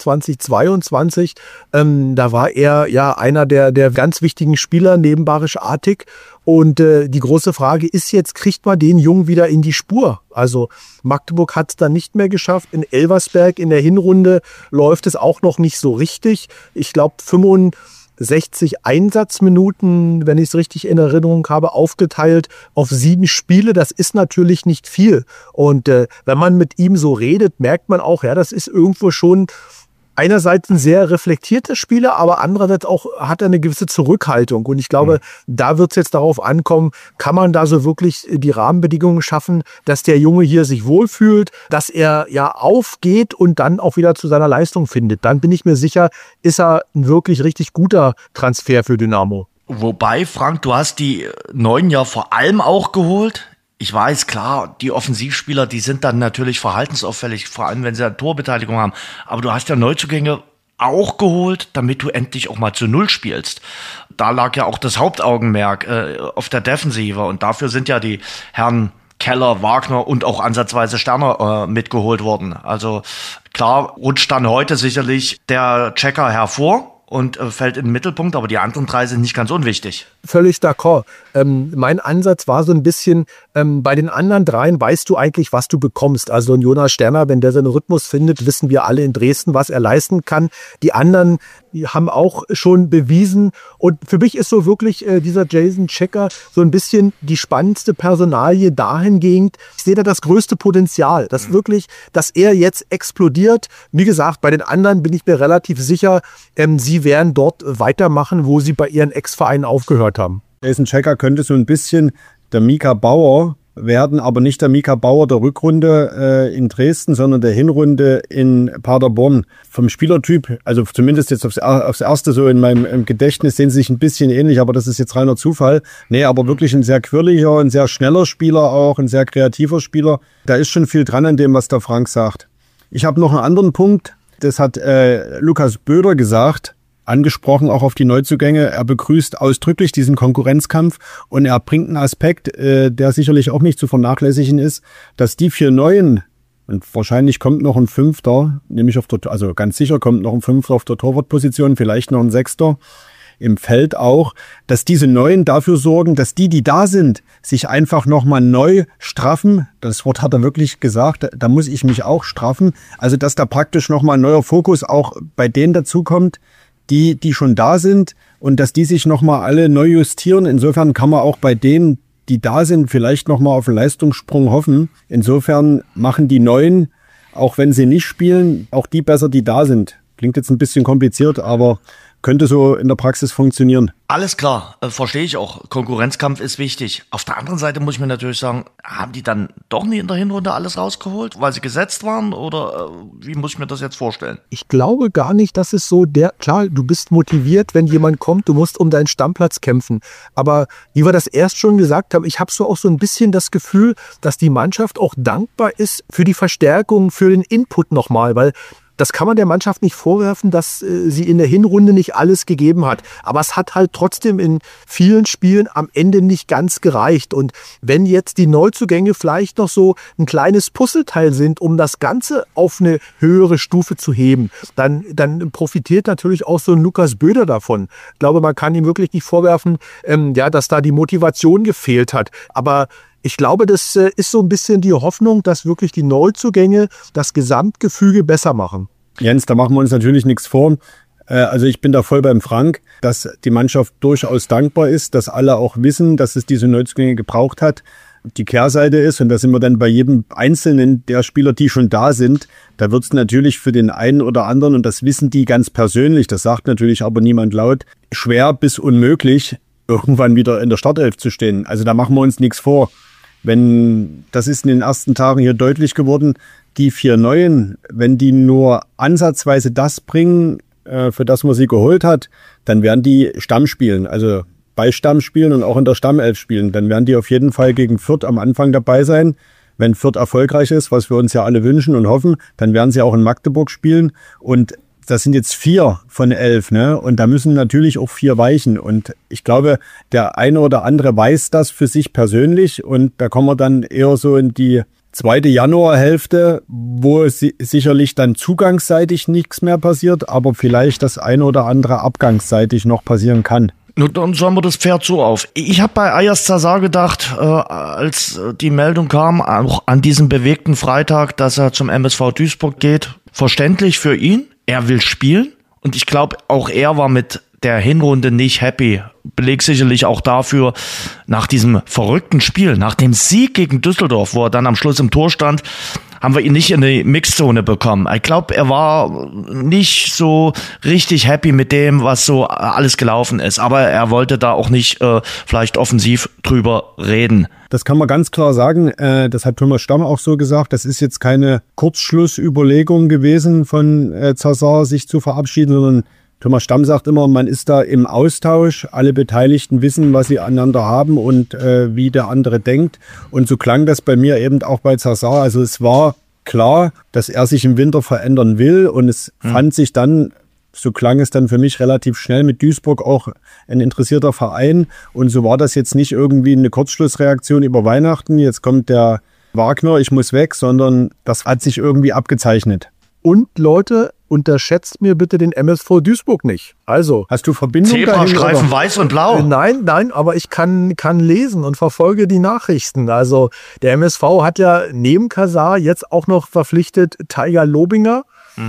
21/22. Da war er ja einer der ganz wichtigen Spieler neben Barisch Artig. Und die große Frage ist jetzt, kriegt man den Jungen wieder in die Spur? Also Magdeburg hat es dann nicht mehr geschafft. In Elversberg in der Hinrunde läuft es auch noch nicht so richtig. Ich glaube 65 Einsatzminuten, wenn ich es richtig in Erinnerung habe, aufgeteilt auf 7 Spiele. Das ist natürlich nicht viel. Und wenn man mit ihm so redet, merkt man auch, ja, das ist irgendwo schon einerseits ein sehr reflektierter Spieler, aber andererseits auch hat er eine gewisse Zurückhaltung. Und ich glaube, da wird es jetzt darauf ankommen, kann man da so wirklich die Rahmenbedingungen schaffen, dass der Junge hier sich wohlfühlt, dass er ja aufgeht und dann auch wieder zu seiner Leistung findet. Dann bin ich mir sicher, ist er ein wirklich richtig guter Transfer für Dynamo. Wobei, Frank, du hast die Neuen ja vor allem auch geholt. Ich weiß, klar, die Offensivspieler, die sind dann natürlich verhaltensauffällig, vor allem wenn sie eine Torbeteiligung haben. Aber du hast ja Neuzugänge auch geholt, damit du endlich auch mal zu Null spielst. Da lag ja auch das Hauptaugenmerk auf der Defensive. Und dafür sind ja die Herren Keller, Wagner und auch ansatzweise Sterner mitgeholt worden. Also klar rutscht dann heute sicherlich der Checker hervor und fällt in den Mittelpunkt, aber die anderen 3 sind nicht ganz unwichtig. Völlig d'accord. Mein Ansatz war so ein bisschen, bei den anderen 3 weißt du eigentlich, was du bekommst. Also ein Jonas Sterner, wenn der seinen Rhythmus findet, wissen wir alle in Dresden, was er leisten kann. Die anderen, die haben auch schon bewiesen. Und für mich ist so wirklich dieser Jason Checker so ein bisschen die spannendste Personalie dahingehend. Ich sehe da das größte Potenzial, dass wirklich, dass er jetzt explodiert. Wie gesagt, bei den anderen bin ich mir relativ sicher, sie werden dort weitermachen, wo sie bei ihren Ex-Vereinen aufgehört haben. Jason Checker könnte so ein bisschen der Mika Bauer werden, aber nicht der Mika Bauer der Rückrunde in Dresden, sondern der Hinrunde in Paderborn. Vom Spielertyp, also zumindest jetzt aufs Erste so in meinem Gedächtnis, sehen sie sich ein bisschen ähnlich, aber das ist jetzt reiner Zufall. Nee, aber wirklich ein sehr quirliger, ein sehr schneller Spieler auch, ein sehr kreativer Spieler. Da ist schon viel dran an dem, was der Frank sagt. Ich habe noch einen anderen Punkt, das hat Lukas Böder gesagt, angesprochen auch auf die Neuzugänge. Er begrüßt ausdrücklich diesen Konkurrenzkampf und er bringt einen Aspekt, der sicherlich auch nicht zu vernachlässigen ist, dass die 4 Neuen, und wahrscheinlich kommt noch ein 5., nämlich also ganz sicher kommt noch ein 5. auf der Torwartposition, vielleicht noch ein 6. im Feld auch, dass diese Neuen dafür sorgen, dass die da sind, sich einfach nochmal neu straffen. Das Wort hat er wirklich gesagt, da muss ich mich auch straffen. Also dass da praktisch nochmal ein neuer Fokus auch bei denen dazukommt, die schon da sind und dass die sich nochmal alle neu justieren. Insofern kann man auch bei denen, die da sind, vielleicht nochmal auf einen Leistungssprung hoffen. Insofern machen die Neuen, auch wenn sie nicht spielen, auch die besser, die da sind. Klingt jetzt ein bisschen kompliziert, aber könnte so in der Praxis funktionieren. Alles klar, verstehe ich auch. Konkurrenzkampf ist wichtig. Auf der anderen Seite muss ich mir natürlich sagen, haben die dann doch nie in der Hinrunde alles rausgeholt, weil sie gesetzt waren? Oder wie muss ich mir das jetzt vorstellen? Ich glaube gar nicht, dass es so klar, du bist motiviert, wenn jemand kommt, du musst um deinen Stammplatz kämpfen. Aber wie wir das erst schon gesagt haben, ich habe so auch so ein bisschen das Gefühl, dass die Mannschaft auch dankbar ist für die Verstärkung, für den Input nochmal, weil das kann man der Mannschaft nicht vorwerfen, dass sie in der Hinrunde nicht alles gegeben hat. Aber es hat halt trotzdem in vielen Spielen am Ende nicht ganz gereicht. Und wenn jetzt die Neuzugänge vielleicht noch so ein kleines Puzzleteil sind, um das Ganze auf eine höhere Stufe zu heben, dann profitiert natürlich auch so ein Lukas Böder davon. Ich glaube, man kann ihm wirklich nicht vorwerfen, dass da die Motivation gefehlt hat. Aber ich glaube, das ist so ein bisschen die Hoffnung, dass wirklich die Neuzugänge das Gesamtgefüge besser machen. Jens, da machen wir uns natürlich nichts vor. Also ich bin da voll beim Frank, dass die Mannschaft durchaus dankbar ist, dass alle auch wissen, dass es diese Neuzugänge gebraucht hat. Die Kehrseite ist, und da sind wir dann bei jedem einzelnen der Spieler, die schon da sind, da wird es natürlich für den einen oder anderen, und das wissen die ganz persönlich, das sagt natürlich aber niemand laut, schwer bis unmöglich, irgendwann wieder in der Startelf zu stehen. Also da machen wir uns nichts vor. Das ist in den ersten Tagen hier deutlich geworden, die 4 Neuen, wenn die nur ansatzweise das bringen, für das man sie geholt hat, dann werden die Stamm spielen, also bei Stamm spielen und auch in der Stammelf spielen. Dann werden die auf jeden Fall gegen Fürth am Anfang dabei sein. Wenn Fürth erfolgreich ist, was wir uns ja alle wünschen und hoffen, dann werden sie auch in Magdeburg spielen. Und das sind jetzt 4 von 11, ne? Und da müssen natürlich auch 4 weichen. Und ich glaube, der eine oder andere weiß das für sich persönlich. Und da kommen wir dann eher so in die 2. Januarhälfte, wo sicherlich dann zugangsseitig nichts mehr passiert, aber vielleicht das eine oder andere abgangsseitig noch passieren kann. Nun, dann schauen wir das Pferd so auf. Ich habe bei Ayaz Zazar gedacht, als die Meldung kam, auch an diesem bewegten Freitag, dass er zum MSV Duisburg geht, verständlich für ihn. Er will spielen und ich glaube, auch er war mit der Hinrunde nicht happy. Beleg sicherlich auch dafür, nach diesem verrückten Spiel, nach dem Sieg gegen Düsseldorf, wo er dann am Schluss im Tor stand, haben wir ihn nicht in die Mixzone bekommen. Ich glaube, er war nicht so richtig happy mit dem, was so alles gelaufen ist. Aber er wollte da auch nicht vielleicht offensiv drüber reden. Das kann man ganz klar sagen. Das hat Thomas Stamm auch so gesagt. Das ist jetzt keine Kurzschlussüberlegung gewesen von Zazar, sich zu verabschieden, sondern Thomas Stamm sagt immer, man ist da im Austausch. Alle Beteiligten wissen, was sie aneinander haben und wie der andere denkt. Und so klang das bei mir eben auch bei Zazar. Also es war klar, dass er sich im Winter verändern will. Und es fand sich dann, so klang es dann für mich relativ schnell, mit Duisburg auch ein interessierter Verein. Und so war das jetzt nicht irgendwie eine Kurzschlussreaktion über Weihnachten. Jetzt kommt der Wagner, ich muss weg, sondern das hat sich irgendwie abgezeichnet. Und Leute, unterschätzt mir bitte den MSV Duisburg nicht. Also, hast du Verbindung Zebrastreifen weiß und blau? Nein, aber ich kann lesen und verfolge die Nachrichten. Also der MSV hat ja neben Zazar jetzt auch noch verpflichtet Tiger Lobinger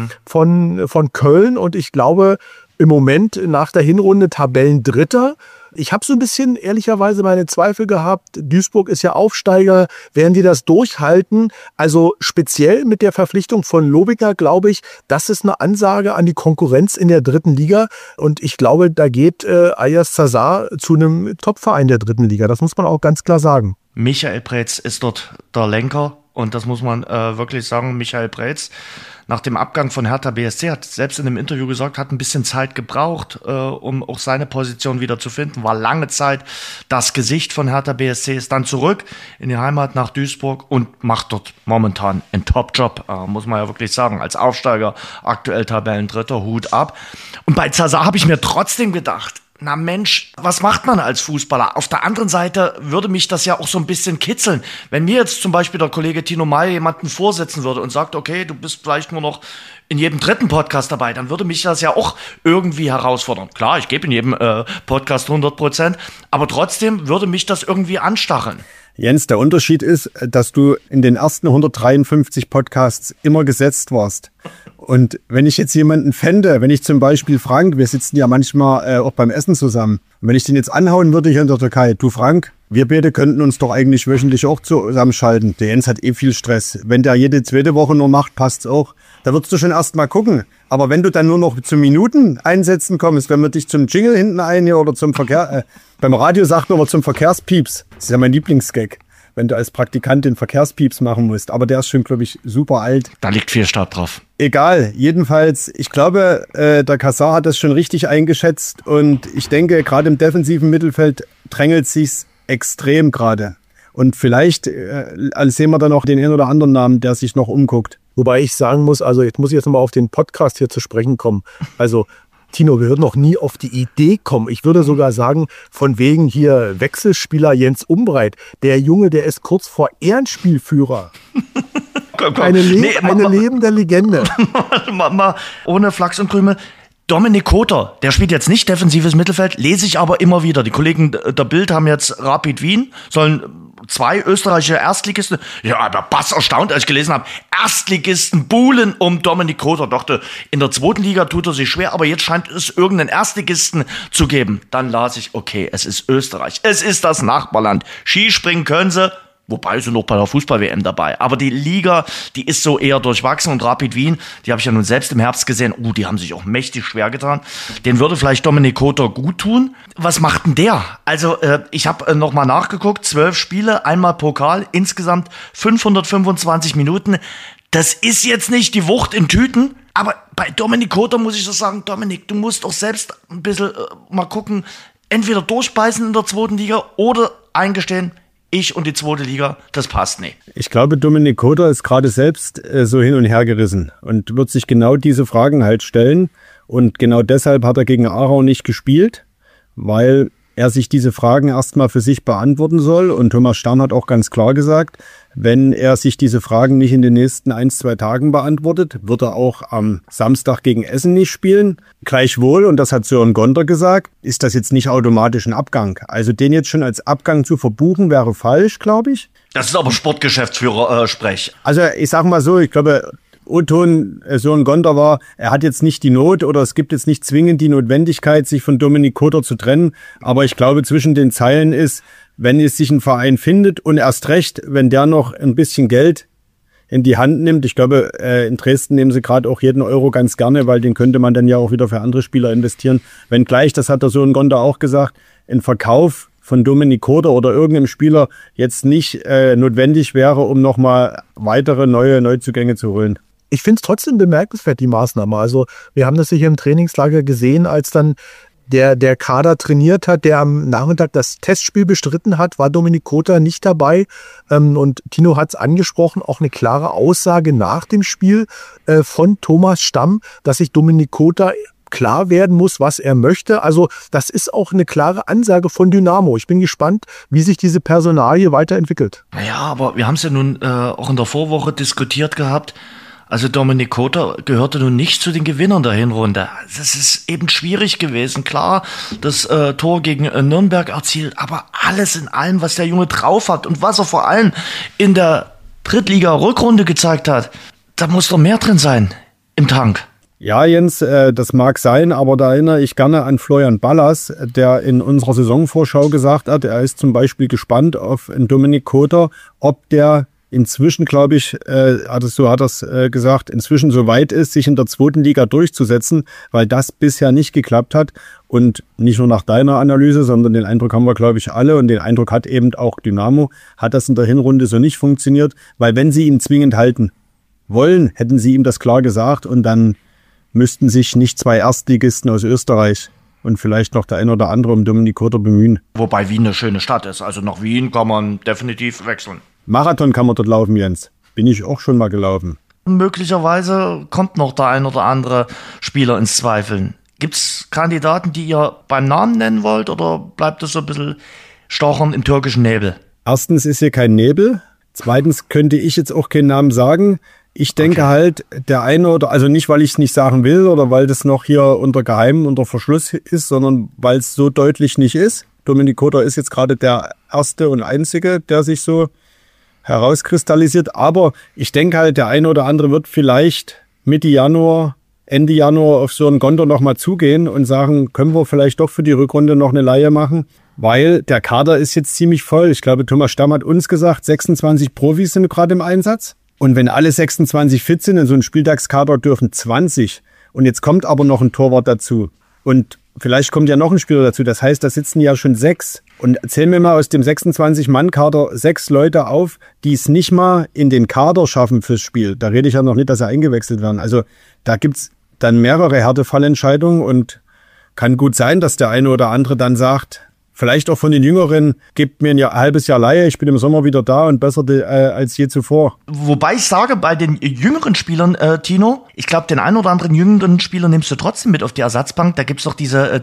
von Köln, und ich glaube im Moment nach der Hinrunde Tabellendritter. Ich habe so ein bisschen ehrlicherweise meine Zweifel gehabt. Duisburg ist ja Aufsteiger. Werden die das durchhalten? Also speziell mit der Verpflichtung von Lobinger, glaube ich, das ist eine Ansage an die Konkurrenz in der 3. Liga. Und ich glaube, da geht Ayaz Zazar zu einem Topverein der 3. Liga. Das muss man auch ganz klar sagen. Michael Preetz ist dort der Lenker. Und das muss man wirklich sagen, Michael Preetz, nach dem Abgang von Hertha BSC, hat selbst in einem Interview gesagt, hat ein bisschen Zeit gebraucht, um auch seine Position wieder zu finden. War lange Zeit das Gesicht von Hertha BSC, ist dann zurück in die Heimat nach Duisburg und macht dort momentan einen Top-Job, muss man ja wirklich sagen. Als Aufsteiger, aktuell Tabellendritter, Hut ab. Und bei Zazar habe ich mir trotzdem gedacht, na Mensch, was macht man als Fußballer? Auf der anderen Seite würde mich das ja auch so ein bisschen kitzeln. Wenn mir jetzt zum Beispiel der Kollege Tino Meyer jemanden vorsetzen würde und sagt, okay, du bist vielleicht nur noch in jedem 3. Podcast dabei, dann würde mich das ja auch irgendwie herausfordern. Klar, ich gebe in jedem Podcast 100%, aber trotzdem würde mich das irgendwie anstacheln. Jens, der Unterschied ist, dass du in den ersten 153 Podcasts immer gesetzt warst. Und wenn ich jetzt jemanden fände, wenn ich zum Beispiel Frank, wir sitzen ja manchmal auch beim Essen zusammen, Und wenn ich den jetzt anhauen würde hier in der Türkei, du Frank, wir beide könnten uns doch eigentlich wöchentlich auch zusammenschalten. Der Jens hat viel Stress. Wenn der jede zweite Woche nur macht, passt's auch. Da würdest du schon erst mal gucken. Aber wenn du dann nur noch zu Minuten einsetzen kommst, wenn wir dich zum Jingle hinten ein hier oder zum Verkehr, beim Radio sagt man aber zum Verkehrspieps. Das ist ja mein Lieblingsgag, wenn du als Praktikant den Verkehrspieps machen musst. Aber der ist schon, glaube ich, super alt. Da liegt viel Staub drauf. Egal, jedenfalls, ich glaube, der Kassar hat das schon richtig eingeschätzt. Und ich denke, gerade im defensiven Mittelfeld drängelt sich's extrem gerade. Und vielleicht sehen wir dann auch den einen oder anderen Namen, der sich noch umguckt. Wobei ich sagen muss, also jetzt muss ich jetzt nochmal auf den Podcast hier zu sprechen kommen. Also Tino, wir würden noch nie auf die Idee kommen. Ich würde sogar sagen, von wegen hier Wechselspieler Jens Umbreit. Der Junge, der ist kurz vor Ehrenspielführer. Komm. Eine lebende Legende. mal ohne Flachs und Krümel. Dominik Koter, der spielt jetzt nicht defensives Mittelfeld, lese ich aber immer wieder. Die Kollegen der Bild haben jetzt Rapid Wien, sollen 2 österreichische Erstligisten, ja, aber was erstaunt, als ich gelesen habe, Erstligisten buhlen um Dominik Koter. Dachte, in der 2. Liga tut er sich schwer, aber jetzt scheint es irgendeinen Erstligisten zu geben. Dann las ich, okay, es ist Österreich, es ist das Nachbarland. Skispringen können sie. Wobei sie noch bei der Fußball-WM dabei. Aber die Liga, die ist so eher durchwachsen. Und Rapid Wien, die habe ich ja nun selbst im Herbst gesehen. Die haben sich auch mächtig schwer getan. Den würde vielleicht Dominik Koter gut tun. Was macht denn der? Also ich habe nochmal nachgeguckt. 12 Spiele, einmal Pokal, insgesamt 525 Minuten. Das ist jetzt nicht die Wucht in Tüten. Aber bei Dominik Koter muss ich so sagen, Dominik, du musst doch selbst ein bisschen mal gucken. Entweder durchbeißen in der 2. Liga oder eingestehen, ich und die 2. Liga, das passt nicht. Ich glaube, Dominik Koter ist gerade selbst so hin und her gerissen und wird sich genau diese Fragen halt stellen. Und genau deshalb hat er gegen Aarau nicht gespielt, weil er sich diese Fragen erstmal für sich beantworten soll. Und Thomas Stern hat auch ganz klar gesagt, wenn er sich diese Fragen nicht in den nächsten 1-2 Tagen beantwortet, wird er auch am Samstag gegen Essen nicht spielen. Gleichwohl, und das hat Sören Gonder gesagt, ist das jetzt nicht automatisch ein Abgang. Also den jetzt schon als Abgang zu verbuchen, wäre falsch, glaube ich. Das ist aber Sportgeschäftsführer-Sprech. Also ich sage mal so, ich glaube, O-Ton Sören Gonder war, er hat jetzt nicht die Not oder es gibt jetzt nicht zwingend die Notwendigkeit, sich von Dominik Koter zu trennen. Aber ich glaube, zwischen den Zeilen ist, wenn es sich ein Verein findet und erst recht, wenn der noch ein bisschen Geld in die Hand nimmt. Ich glaube, in Dresden nehmen sie gerade auch jeden Euro ganz gerne, weil den könnte man dann ja auch wieder für andere Spieler investieren. Wenngleich, das hat der Sören Gonder auch gesagt, ein Verkauf von Dominik Koter oder irgendeinem Spieler jetzt nicht notwendig wäre, um nochmal weitere neue Neuzugänge zu holen. Ich finde es trotzdem bemerkenswert, die Maßnahme. Also wir haben das sicher im Trainingslager gesehen, als dann der Kader trainiert hat, der am Nachmittag das Testspiel bestritten hat, war Dominik Koter nicht dabei. Und Tino hat es angesprochen, auch eine klare Aussage nach dem Spiel von Thomas Stamm, dass sich Dominik Koter klar werden muss, was er möchte. Also das ist auch eine klare Ansage von Dynamo. Ich bin gespannt, wie sich diese Personalie weiterentwickelt. Naja, aber wir haben es ja nun auch in der Vorwoche diskutiert gehabt. Also Dominik Koter gehörte nun nicht zu den Gewinnern der Hinrunde. Das ist eben schwierig gewesen. Klar, das Tor gegen Nürnberg erzielt, aber alles in allem, was der Junge drauf hat und was er vor allem in der Drittliga-Rückrunde gezeigt hat, da muss doch mehr drin sein im Tank. Ja, Jens, das mag sein, aber da erinnere ich gerne an Florian Ballas, der in unserer Saisonvorschau gesagt hat, er ist zum Beispiel gespannt auf Dominik Koter, ob der inzwischen, glaube ich, hat das gesagt, inzwischen so weit ist, sich in der 2. Liga durchzusetzen, weil das bisher nicht geklappt hat. Und nicht nur nach deiner Analyse, sondern den Eindruck haben wir, glaube ich, alle. Und den Eindruck hat eben auch Dynamo, hat das in der Hinrunde so nicht funktioniert. Weil wenn sie ihn zwingend halten wollen, hätten sie ihm das klar gesagt. Und dann müssten sich nicht 2 Erstligisten aus Österreich und vielleicht noch der ein oder andere um Dominik Koter bemühen. Wobei Wien eine schöne Stadt ist. Also nach Wien kann man definitiv wechseln. Marathon kann man dort laufen, Jens. Bin ich auch schon mal gelaufen. Möglicherweise kommt noch der ein oder andere Spieler ins Zweifeln. Gibt's Kandidaten, die ihr beim Namen nennen wollt, oder bleibt es so ein bisschen stochern im türkischen Nebel? Erstens ist hier kein Nebel. Zweitens könnte ich jetzt auch keinen Namen sagen. Ich denke halt, der eine oder, also nicht, weil ich es nicht sagen will oder weil das noch hier unter Verschluss ist, sondern weil es so deutlich nicht ist. Dominik Koter ist jetzt gerade der erste und einzige, der sich so herauskristallisiert. Aber ich denke halt, der eine oder andere wird vielleicht Mitte Januar Ende Januar auf so einen Gondor nochmal zugehen und sagen, können wir vielleicht doch für die Rückrunde noch eine Leihe machen? Weil der Kader ist jetzt ziemlich voll. Ich glaube, Thomas Stamm hat uns gesagt, 26 Profis sind gerade im Einsatz. Und wenn alle 26 fit sind, in so einem Spieltagskader dürfen 20. Und jetzt kommt aber noch ein Torwart dazu. Und vielleicht kommt ja noch ein Spieler dazu. Das heißt, da sitzen ja schon 6. Und erzähl mir mal aus dem 26-Mann-Kader 6 Leute auf, die es nicht mal in den Kader schaffen fürs Spiel. Da rede ich ja noch nicht, dass sie eingewechselt werden. Also da gibt's dann mehrere Härtefallentscheidungen und kann gut sein, dass der eine oder andere dann sagt, vielleicht auch von den Jüngeren, gebt mir ein halbes Jahr Leihe, ich bin im Sommer wieder da und besser als je zuvor. Wobei ich sage, bei den jüngeren Spielern, Tino, ich glaube, den einen oder anderen jüngeren Spieler nimmst du trotzdem mit auf die Ersatzbank. Da gibt's doch diese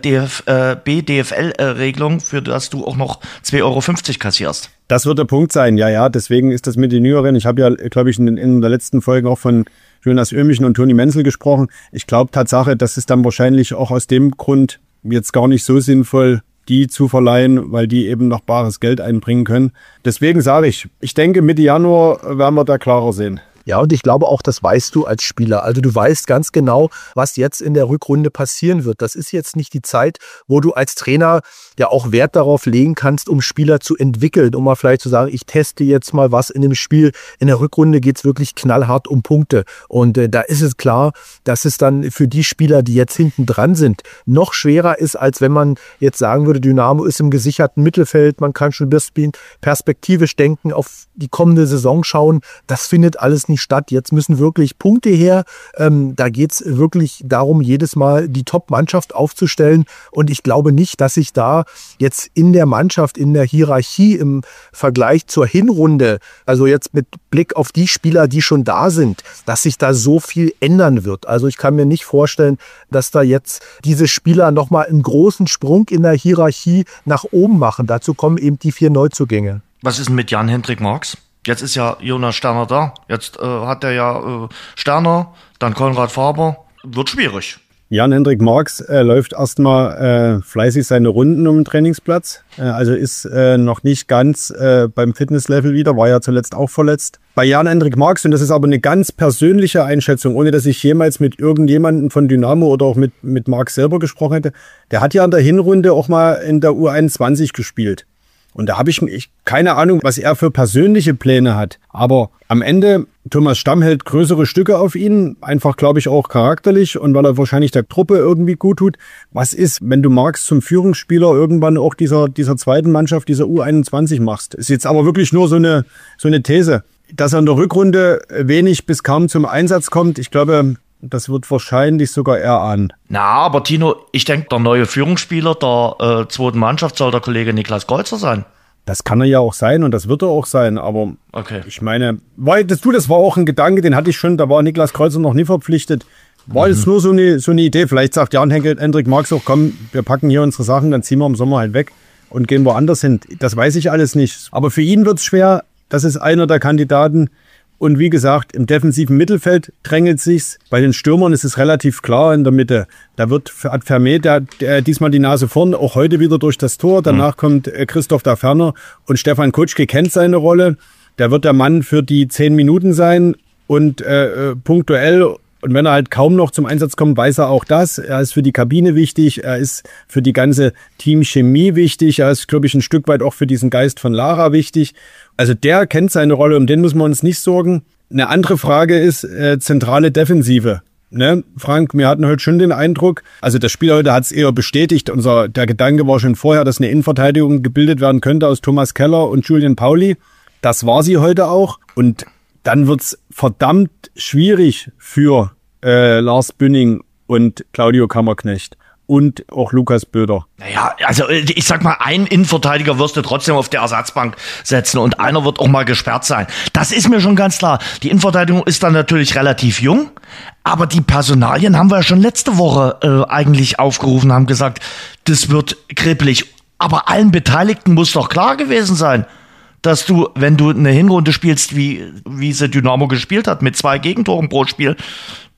DFL-Regelung, für das du auch noch 2,50 Euro kassierst. Das wird der Punkt sein, ja. Deswegen ist das mit den Jüngeren. Ich habe ja, glaube ich, in der letzten Folge auch von Jonas Ömichen und Toni Menzel gesprochen. Ich glaube Tatsache, das ist dann wahrscheinlich auch aus dem Grund jetzt gar nicht so sinnvoll, die zu verleihen, weil die eben noch bares Geld einbringen können. Deswegen sage ich denke, Mitte Januar werden wir da klarer sehen. Ja, und ich glaube auch, das weißt du als Spieler. Also du weißt ganz genau, was jetzt in der Rückrunde passieren wird. Das ist jetzt nicht die Zeit, wo du als Trainer ja auch Wert darauf legen kannst, um Spieler zu entwickeln, um mal vielleicht zu sagen, ich teste jetzt mal was in dem Spiel. In der Rückrunde geht's wirklich knallhart um Punkte. Und da ist es klar, dass es dann für die Spieler, die jetzt hinten dran sind, noch schwerer ist, als wenn man jetzt sagen würde, Dynamo ist im gesicherten Mittelfeld, man kann schon ein bisschen perspektivisch denken, auf die kommende Saison schauen. Das findet alles nicht statt. Jetzt müssen wirklich Punkte her. Da geht's wirklich darum, jedes Mal die Top-Mannschaft aufzustellen. Und ich glaube nicht, dass sich da jetzt in der Mannschaft, in der Hierarchie im Vergleich zur Hinrunde, also jetzt mit Blick auf die Spieler, die schon da sind, dass sich da so viel ändern wird. Also ich kann mir nicht vorstellen, dass da jetzt diese Spieler nochmal einen großen Sprung in der Hierarchie nach oben machen. Dazu kommen eben die 4 Neuzugänge. Was ist denn mit Jan-Hendrik Marx? Jetzt ist ja Jonas Sterner da. Jetzt hat er ja Sterner, dann Konrad Faber. Wird schwierig. Jan-Hendrik Marx läuft erstmal fleißig seine Runden um den Trainingsplatz. Also ist noch nicht ganz beim Fitnesslevel wieder, war ja zuletzt auch verletzt. Bei Jan-Hendrik Marx, und das ist aber eine ganz persönliche Einschätzung, ohne dass ich jemals mit irgendjemandem von Dynamo oder auch mit Marx selber gesprochen hätte, der hat ja in der Hinrunde auch mal in der U21 gespielt. Und da habe ich keine Ahnung, was er für persönliche Pläne hat. Aber am Ende, Thomas Stamm hält größere Stücke auf ihn. Einfach, glaube ich, auch charakterlich und weil er wahrscheinlich der Truppe irgendwie gut tut. Was ist, wenn du Marx zum Führungsspieler irgendwann auch dieser zweiten Mannschaft, dieser U21 machst? Ist jetzt aber wirklich nur so eine These. Dass er in der Rückrunde wenig bis kaum zum Einsatz kommt, ich glaube, das wird wahrscheinlich sogar er ahnen. Na, aber Tino, ich denke, der neue Führungsspieler der zweiten Mannschaft soll der Kollege Niklas Kreuzer sein. Das kann er ja auch sein und das wird er auch sein, aber okay. Ich meine, das war auch ein Gedanke, den hatte ich schon, da war Niklas Kreuzer noch nie verpflichtet. War jetzt nur so eine Idee, vielleicht sagt Jan-Hendrik Marx auch, komm, wir packen hier unsere Sachen, dann ziehen wir im Sommer halt weg und gehen woanders hin. Das weiß ich alles nicht. Aber für ihn wird's schwer, das ist einer der Kandidaten. Und wie gesagt, im defensiven Mittelfeld drängelt sich's. Bei den Stürmern ist es relativ klar in der Mitte. Da hat Vermeet diesmal die Nase vorn, auch heute wieder durch das Tor. Danach kommt Christoph da Ferner und Stefan Kutschke kennt seine Rolle. Der wird der Mann für die 10 Minuten sein und punktuell. Und wenn er halt kaum noch zum Einsatz kommt, weiß er auch das. Er ist für die Kabine wichtig. Er ist für die ganze Teamchemie wichtig. Er ist, glaube ich, ein Stück weit auch für diesen Geist von Lara wichtig. Also der kennt seine Rolle, um den müssen wir uns nicht sorgen. Eine andere Frage ist zentrale Defensive. Ne, Frank, wir hatten heute schon den Eindruck, also das Spiel heute hat es eher bestätigt. Der Gedanke war schon vorher, dass eine Innenverteidigung gebildet werden könnte aus Thomas Keller und Julian Pauli. Das war sie heute auch. Und dann wird's verdammt schwierig für Lars Bünding und Claudio Kammerknecht. Und auch Lukas Böder. Naja, also ich sag mal, einen Innenverteidiger wirst du trotzdem auf der Ersatzbank setzen und einer wird auch mal gesperrt sein. Das ist mir schon ganz klar. Die Innenverteidigung ist dann natürlich relativ jung, aber die Personalien haben wir ja schon letzte Woche eigentlich aufgerufen, haben gesagt, das wird kribbelig. Aber allen Beteiligten muss doch klar gewesen sein, dass du, wenn du eine Hinrunde spielst, wie sie Dynamo gespielt hat, mit 2 Gegentoren pro Spiel,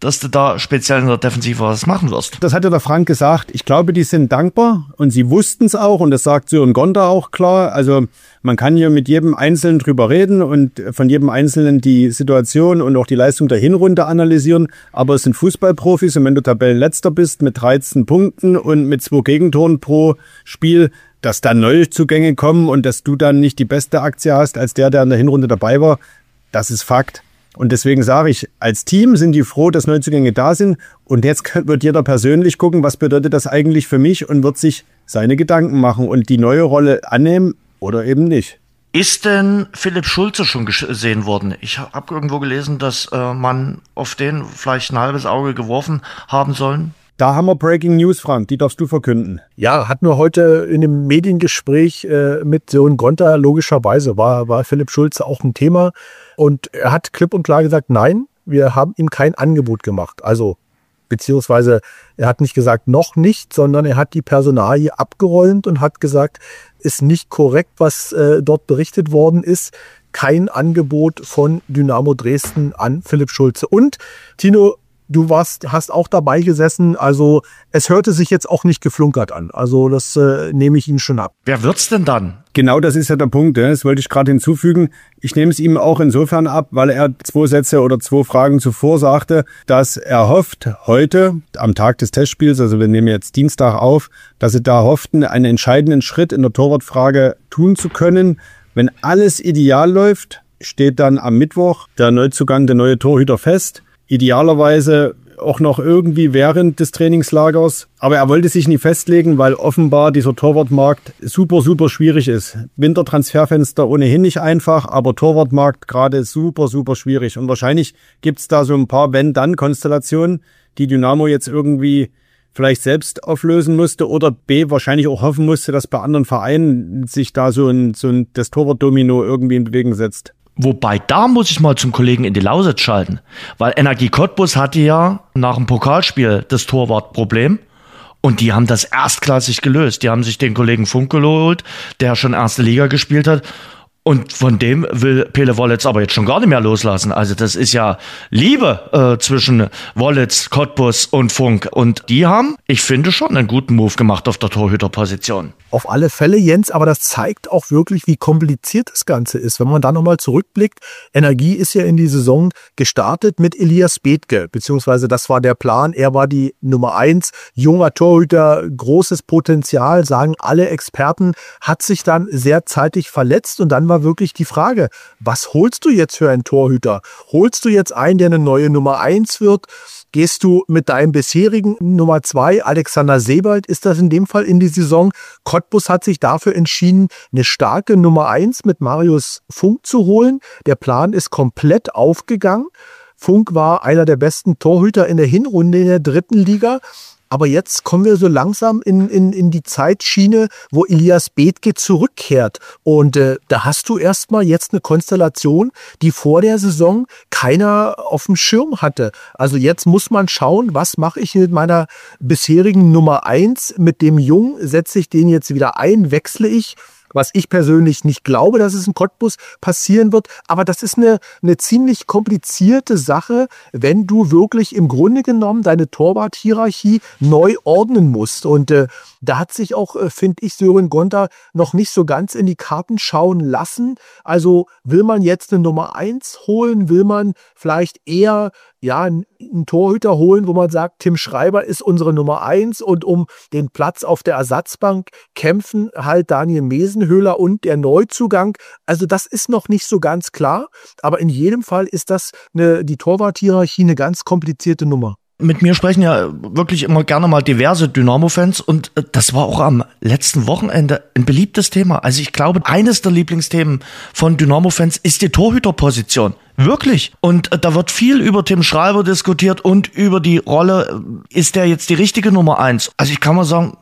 dass du da speziell in der Defensive was machen wirst. Das hat ja der Frank gesagt. Ich glaube, die sind dankbar und sie wussten es auch und das sagt Sören Gonter auch klar. Also man kann hier mit jedem Einzelnen drüber reden und von jedem Einzelnen die Situation und auch die Leistung der Hinrunde analysieren. Aber es sind Fußballprofis und wenn du Tabellenletzter bist mit 13 Punkten und mit 2 Gegentoren pro Spiel, dass da Neuzugänge kommen und dass du dann nicht die beste Aktie hast als der in der Hinrunde dabei war, das ist Fakt. Und deswegen sage ich, als Team sind die froh, dass Neuzugänge da sind. Und jetzt wird jeder persönlich gucken, was bedeutet das eigentlich für mich und wird sich seine Gedanken machen und die neue Rolle annehmen oder eben nicht. Ist denn Philipp Schulze schon gesehen worden? Ich habe irgendwo gelesen, dass man auf den vielleicht ein halbes Auge geworfen haben sollen. Da haben wir Breaking News, Frank, die darfst du verkünden. Ja, hatten wir heute in dem Mediengespräch mit Sören Gonter, logischerweise war Philipp Schulze auch ein Thema. Und er hat klipp und klar gesagt, nein, wir haben ihm kein Angebot gemacht. Also, beziehungsweise er hat nicht gesagt, noch nicht, sondern er hat die Personalie abgeräumt und hat gesagt, ist nicht korrekt, was dort berichtet worden ist. Kein Angebot von Dynamo Dresden an Philipp Schulze. Und Tino, du hast auch dabei gesessen, also es hörte sich jetzt auch nicht geflunkert an. Also das nehme ich ihm schon ab. Wer wird's denn dann? Genau, das ist ja der Punkt. Das wollte ich gerade hinzufügen. Ich nehme es ihm auch insofern ab, weil er 2 Sätze oder 2 Fragen zuvor sagte, dass er hofft, heute am Tag des Testspiels, also wir nehmen jetzt Dienstag auf, dass sie da hofften, einen entscheidenden Schritt in der Torwartfrage tun zu können. Wenn alles ideal läuft, steht dann am Mittwoch der Neuzugang, der neue Torhüter fest. Idealerweise auch noch irgendwie während des Trainingslagers. Aber er wollte sich nie festlegen, weil offenbar dieser Torwartmarkt super, super schwierig ist. Wintertransferfenster ohnehin nicht einfach, aber Torwartmarkt gerade super, super schwierig. Und wahrscheinlich gibt's da so ein paar Wenn-Dann-Konstellationen, die Dynamo jetzt irgendwie vielleicht selbst auflösen musste oder B, wahrscheinlich auch hoffen musste, dass bei anderen Vereinen sich da so ein das Torwart-Domino irgendwie in Bewegung setzt. Wobei, da muss ich mal zum Kollegen in die Lausitz schalten, weil Energie Cottbus hatte ja nach dem Pokalspiel das Torwartproblem und die haben das erstklassig gelöst. Die haben sich den Kollegen Funk geholt, der schon erste Liga gespielt hat und von dem will Pele Wollitz aber jetzt schon gar nicht mehr loslassen. Also das ist ja Liebe zwischen Wollitz, Cottbus und Funk und die haben, ich finde, schon einen guten Move gemacht auf der Torhüterposition. Auf alle Fälle, Jens, aber das zeigt auch wirklich, wie kompliziert das Ganze ist. Wenn man da nochmal zurückblickt, Energie ist ja in die Saison gestartet mit Elias Bethke, beziehungsweise das war der Plan. Er war die Nummer 1, junger Torhüter, großes Potenzial, sagen alle Experten, hat sich dann sehr zeitig verletzt und dann war wirklich die Frage, was holst du jetzt für einen Torhüter? Holst du jetzt einen, der eine neue Nummer 1 wird? Gehst du mit deinem bisherigen Nummer 2, Alexander Sebald, ist das in dem Fall in die Saison? Cottbus hat sich dafür entschieden, eine starke Nummer 1 mit Marius Funk zu holen. Der Plan ist komplett aufgegangen. Funk war einer der besten Torhüter in der Hinrunde in der 3. Liga. Aber jetzt kommen wir so langsam in die Zeitschiene, wo Elias Bethke zurückkehrt. Und da hast du erstmal jetzt eine Konstellation, die vor der Saison keiner auf dem Schirm hatte. Also jetzt muss man schauen, was mache ich mit meiner bisherigen Nummer 1, mit dem Jungen, setze ich den jetzt wieder ein, wechsle ich. Was ich persönlich nicht glaube, dass es in Cottbus passieren wird. Aber das ist eine ziemlich komplizierte Sache, wenn du wirklich im Grunde genommen deine Torwart-Hierarchie neu ordnen musst. Und da hat sich auch, finde ich, Sören Gonter noch nicht so ganz in die Karten schauen lassen. Also will man jetzt eine Nummer 1 holen? Will man vielleicht eher einen Torhüter holen, wo man sagt, Tim Schreiber ist unsere Nummer 1 und um den Platz auf der Ersatzbank kämpfen halt Daniel Mesenhöhler und der Neuzugang. Also das ist noch nicht so ganz klar, aber in jedem Fall ist das die Torwart-Hierarchie eine ganz komplizierte Nummer. Mit mir sprechen ja wirklich immer gerne mal diverse Dynamo-Fans und das war auch am letzten Wochenende ein beliebtes Thema. Also ich glaube, eines der Lieblingsthemen von Dynamo-Fans ist die Torhüterposition. Wirklich. Und da wird viel über Tim Schreiber diskutiert und über die Rolle, ist der jetzt die richtige Nummer 1? Also ich kann mal sagen,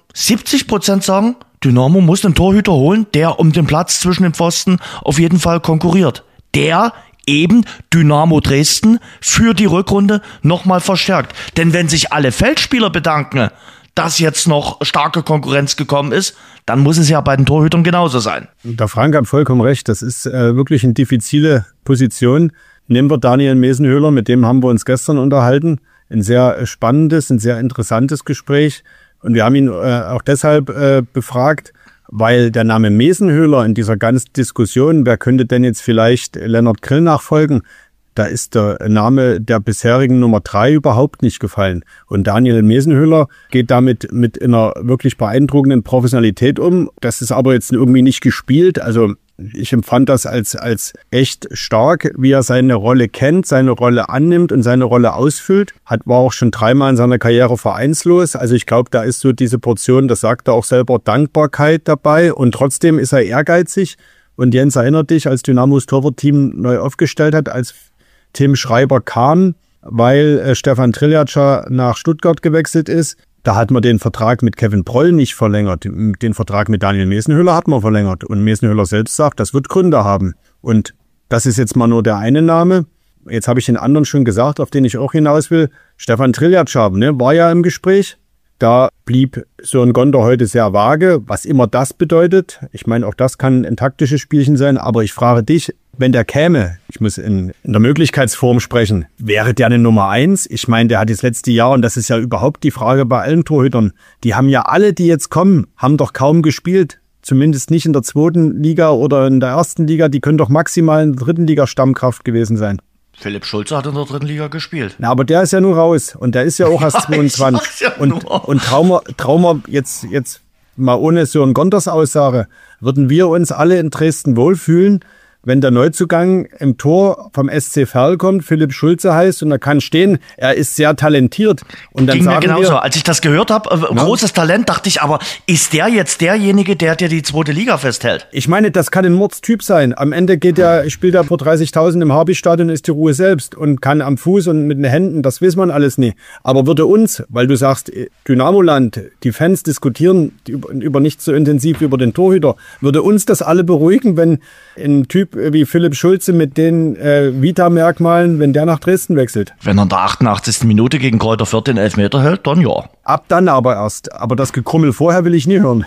70% sagen, Dynamo muss einen Torhüter holen, der um den Platz zwischen den Pfosten auf jeden Fall konkurriert. Der eben Dynamo Dresden für die Rückrunde nochmal verstärkt. Denn wenn sich alle Feldspieler bedanken, dass jetzt noch starke Konkurrenz gekommen ist, dann muss es ja bei den Torhütern genauso sein. Der Frank hat vollkommen recht. Das ist wirklich eine diffizile Position. Nehmen wir Daniel Mesenhöhler, mit dem haben wir uns gestern unterhalten. ein sehr spannendes, ein sehr interessantes Gespräch. Und wir haben ihn auch deshalb befragt, weil der Name Mesenhöhler in dieser ganzen Diskussion, wer könnte denn jetzt vielleicht Lennart Grill nachfolgen, da ist der Name der bisherigen Nummer 3 überhaupt nicht gefallen. Und Daniel Mesenhöhler geht damit mit einer wirklich beeindruckenden Professionalität um. Das ist aber jetzt irgendwie nicht gespielt. Also ich empfand das als echt stark, wie er seine Rolle kennt, seine Rolle annimmt und seine Rolle ausfüllt. War auch schon 3-mal in seiner Karriere vereinslos. Also ich glaube, da ist so diese Portion, das sagt er auch selber, Dankbarkeit dabei. Und trotzdem ist er ehrgeizig. Und Jens, erinnert dich, als Dynamos Torwartteam neu aufgestellt hat, als Tim Schreiber kam, weil Stefan Triljatscha nach Stuttgart gewechselt ist. Da hat man den Vertrag mit Kevin Proll nicht verlängert. Den Vertrag mit Daniel Mesenhöhler hat man verlängert. Und Mesenhöhler selbst sagt, das wird Gründe haben. Und das ist jetzt mal nur der eine Name. Jetzt habe ich den anderen schon gesagt, auf den ich auch hinaus will. Stefan Triljatscha, war ja im Gespräch. Da blieb Sören Gonder heute sehr vage, was immer das bedeutet. Ich meine, auch das kann ein taktisches Spielchen sein. Aber ich frage dich, wenn der käme, ich muss in der Möglichkeitsform sprechen, wäre der eine Nummer 1? Ich meine, der hat das letzte Jahr, und das ist ja überhaupt die Frage bei allen Torhütern, die haben ja alle, die jetzt kommen, haben doch kaum gespielt. Zumindest nicht in der 2. Liga oder in der 1. Liga. Die können doch maximal in der 3. Liga Stammkraft gewesen sein. Philipp Schulze hat in der 3. Liga gespielt. Na, aber der ist ja nur raus. Und der ist ja auch erst 22. Ja und Traumer jetzt mal ohne Sören Gonders Aussage, würden wir uns alle in Dresden wohlfühlen, wenn der Neuzugang im Tor vom SC Verl kommt, Philipp Schulze heißt, und er kann stehen, er ist sehr talentiert. Und dann ging mir sagen genauso. wir, Als ich das gehört habe, großes Talent, dachte ich, aber ist der jetzt derjenige, der dir die 2. Liga festhält? Ich meine, das kann ein Mordstyp sein. Am Ende spielt er vor 30.000 im Harby-Stadion, ist die Ruhe selbst und kann am Fuß und mit den Händen, das weiß man alles nie. Aber würde uns, weil du sagst, Dynamoland, die Fans diskutieren über nicht so intensiv über den Torhüter, würde uns das alle beruhigen, wenn ein Typ wie Philipp Schulze mit den Vita-Merkmalen, wenn der nach Dresden wechselt? Wenn er in der 88. Minute gegen Kräuter Fürth den Elfmeter hält, dann ja. Ab dann aber erst. Aber das Gekrummel vorher will ich nie hören.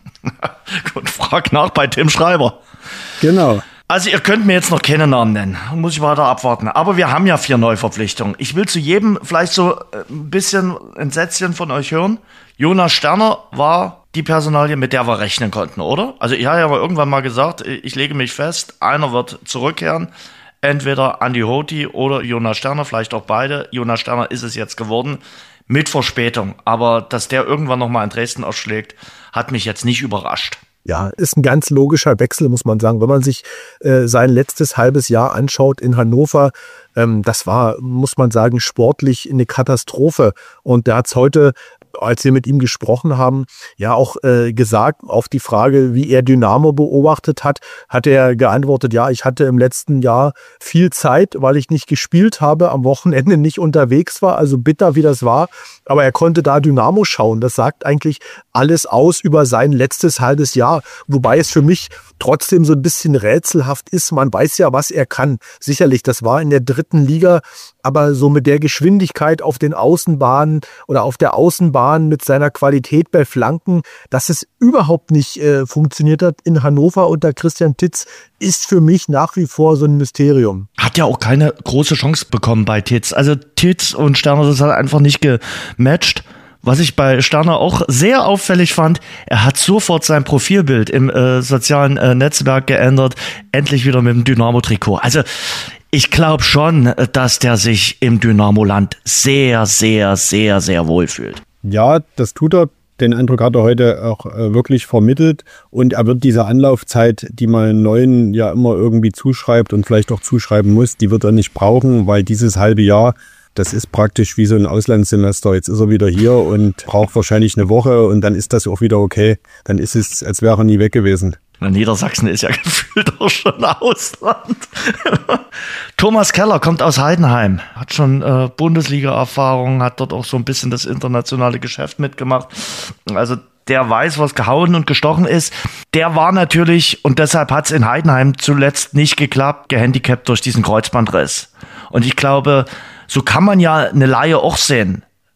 Gut, frag nach bei Tim Schreiber. Genau. Also ihr könnt mir jetzt noch keine Namen nennen, muss ich weiter abwarten. Aber wir haben ja 4 Neuverpflichtungen. Ich will zu jedem vielleicht so ein bisschen ein Sätzchen von euch hören. Jonas Sterner war die Personalie, mit der wir rechnen konnten, oder? Also ich habe ja irgendwann mal gesagt, ich lege mich fest, einer wird zurückkehren. Entweder Andi Hoti oder Jonas Sterner, vielleicht auch beide. Jonas Sterner ist es jetzt geworden, mit Verspätung. Aber dass der irgendwann nochmal in Dresden ausschlägt, hat mich jetzt nicht überrascht. Ja, ist ein ganz logischer Wechsel, muss man sagen. Wenn man sich sein letztes halbes Jahr anschaut in Hannover, das war, muss man sagen, sportlich eine Katastrophe. Und der hat es heute, als wir mit ihm gesprochen haben, ja auch gesagt, auf die Frage, wie er Dynamo beobachtet hat, hat er geantwortet, ja, ich hatte im letzten Jahr viel Zeit, weil ich nicht gespielt habe, am Wochenende nicht unterwegs war, also bitter, wie das war, aber er konnte da Dynamo schauen. Das sagt eigentlich alles aus über sein letztes halbes Jahr, wobei es für mich trotzdem so ein bisschen rätselhaft ist. Man weiß ja, was er kann. Sicherlich, das war in der 3. Liga, aber so mit der Geschwindigkeit auf den Außenbahnen oder auf der Außenbahn mit seiner Qualität bei Flanken, dass es überhaupt nicht funktioniert hat in Hannover unter Christian Titz, ist für mich nach wie vor so ein Mysterium. Hat ja auch keine große Chance bekommen bei Titz. Also Titz und Sterner, das hat einfach nicht gematcht. Was ich bei Sterner auch sehr auffällig fand, er hat sofort sein Profilbild im sozialen Netzwerk geändert, endlich wieder mit dem Dynamo-Trikot. Also ich glaube schon, dass der sich im Dynamo-Land sehr, sehr, sehr, sehr wohl fühlt. Ja, das tut er. Den Eindruck hat er heute auch wirklich vermittelt. Und er wird diese Anlaufzeit, die man Neuen ja immer irgendwie zuschreibt und vielleicht auch zuschreiben muss, die wird er nicht brauchen, weil dieses halbe Jahr, das ist praktisch wie so ein Auslandssemester. Jetzt ist er wieder hier und braucht wahrscheinlich eine Woche und dann ist das auch wieder okay. Dann ist es, als wäre er nie weg gewesen. Niedersachsen ist ja gefühlt auch schon Ausland. Thomas Keller kommt aus Heidenheim, hat schon Bundesliga-Erfahrung, hat dort auch so ein bisschen das internationale Geschäft mitgemacht. Also der weiß, was gehauen und gestochen ist. Der war natürlich, und deshalb hat es in Heidenheim zuletzt nicht geklappt, gehandicapt durch diesen Kreuzbandriss. Und ich glaube, so kann man ja eine Laie auch sehen.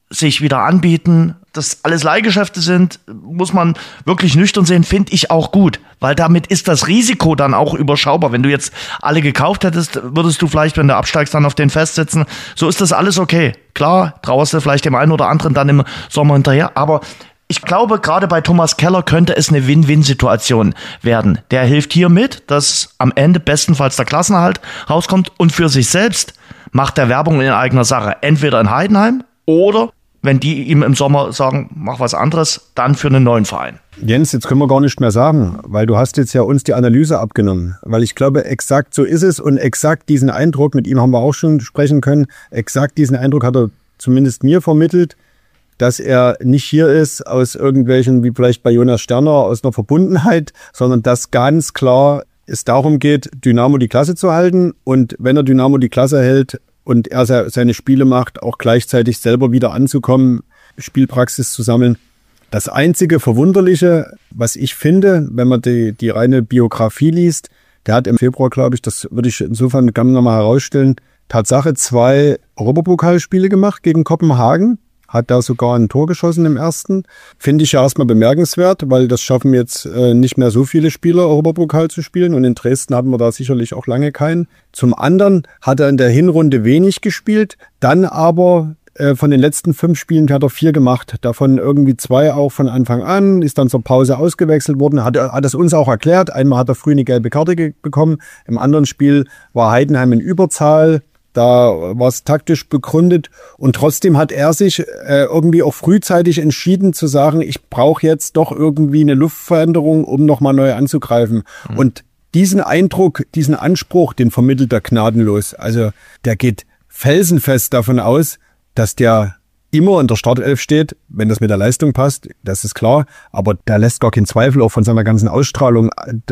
sich wieder anbieten, dass alles Leihgeschäfte sind, muss man wirklich nüchtern sehen, finde ich auch gut, weil damit ist das Risiko dann auch überschaubar. Wenn du jetzt alle gekauft hättest, würdest du vielleicht, wenn du absteigst, dann auf den festsitzen. So ist das alles okay. Klar, trauerst du vielleicht dem einen oder anderen dann im Sommer hinterher, aber ich glaube, gerade bei Thomas Keller könnte es eine Win-Win-Situation werden. Der hilft hier mit, dass am Ende bestenfalls der Klassenerhalt rauskommt und für sich selbst macht er Werbung in eigener Sache. Entweder in Heidenheim oder, wenn die ihm im Sommer sagen, mach was anderes, dann für einen neuen Verein. Jens, jetzt können wir gar nicht mehr sagen, weil du hast jetzt ja uns die Analyse abgenommen. Weil ich glaube, exakt so ist es und exakt diesen Eindruck, mit ihm haben wir auch schon sprechen können, exakt diesen Eindruck hat er zumindest mir vermittelt, dass er nicht hier ist aus irgendwelchen, wie vielleicht bei Jonas Sterner, aus einer Verbundenheit, sondern dass ganz klar es darum geht, Dynamo die Klasse zu halten und wenn er Dynamo die Klasse hält und er seine Spiele macht, auch gleichzeitig selber wieder anzukommen, Spielpraxis zu sammeln. Das einzige Verwunderliche, was ich finde, wenn man die reine Biografie liest, der hat im Februar, glaube ich, das würde ich insofern gerne nochmal herausstellen, Tatsache 2 Europapokalspiele gemacht gegen Kopenhagen. Hat da sogar ein Tor geschossen im ersten. Finde ich ja erstmal bemerkenswert, weil das schaffen jetzt nicht mehr so viele Spieler, Europapokal zu spielen. Und in Dresden hatten wir da sicherlich auch lange keinen. Zum anderen hat er in der Hinrunde wenig gespielt. Dann aber von den letzten 5 Spielen hat er 4 gemacht. Davon irgendwie 2 auch von Anfang an. Ist dann zur Pause ausgewechselt worden. Hat es uns auch erklärt. Einmal hat er früh eine gelbe Karte bekommen. Im anderen Spiel war Heidenheim in Überzahl. Da war es taktisch begründet und trotzdem hat er sich irgendwie auch frühzeitig entschieden zu sagen, ich brauche jetzt doch irgendwie eine Luftveränderung, um nochmal neu anzugreifen. Mhm. Und diesen Eindruck, diesen Anspruch, den vermittelt er gnadenlos. Also der geht felsenfest davon aus, dass der immer in der Startelf steht, wenn das mit der Leistung passt, das ist klar. Aber der lässt gar keinen Zweifel auch von seiner ganzen Ausstrahlung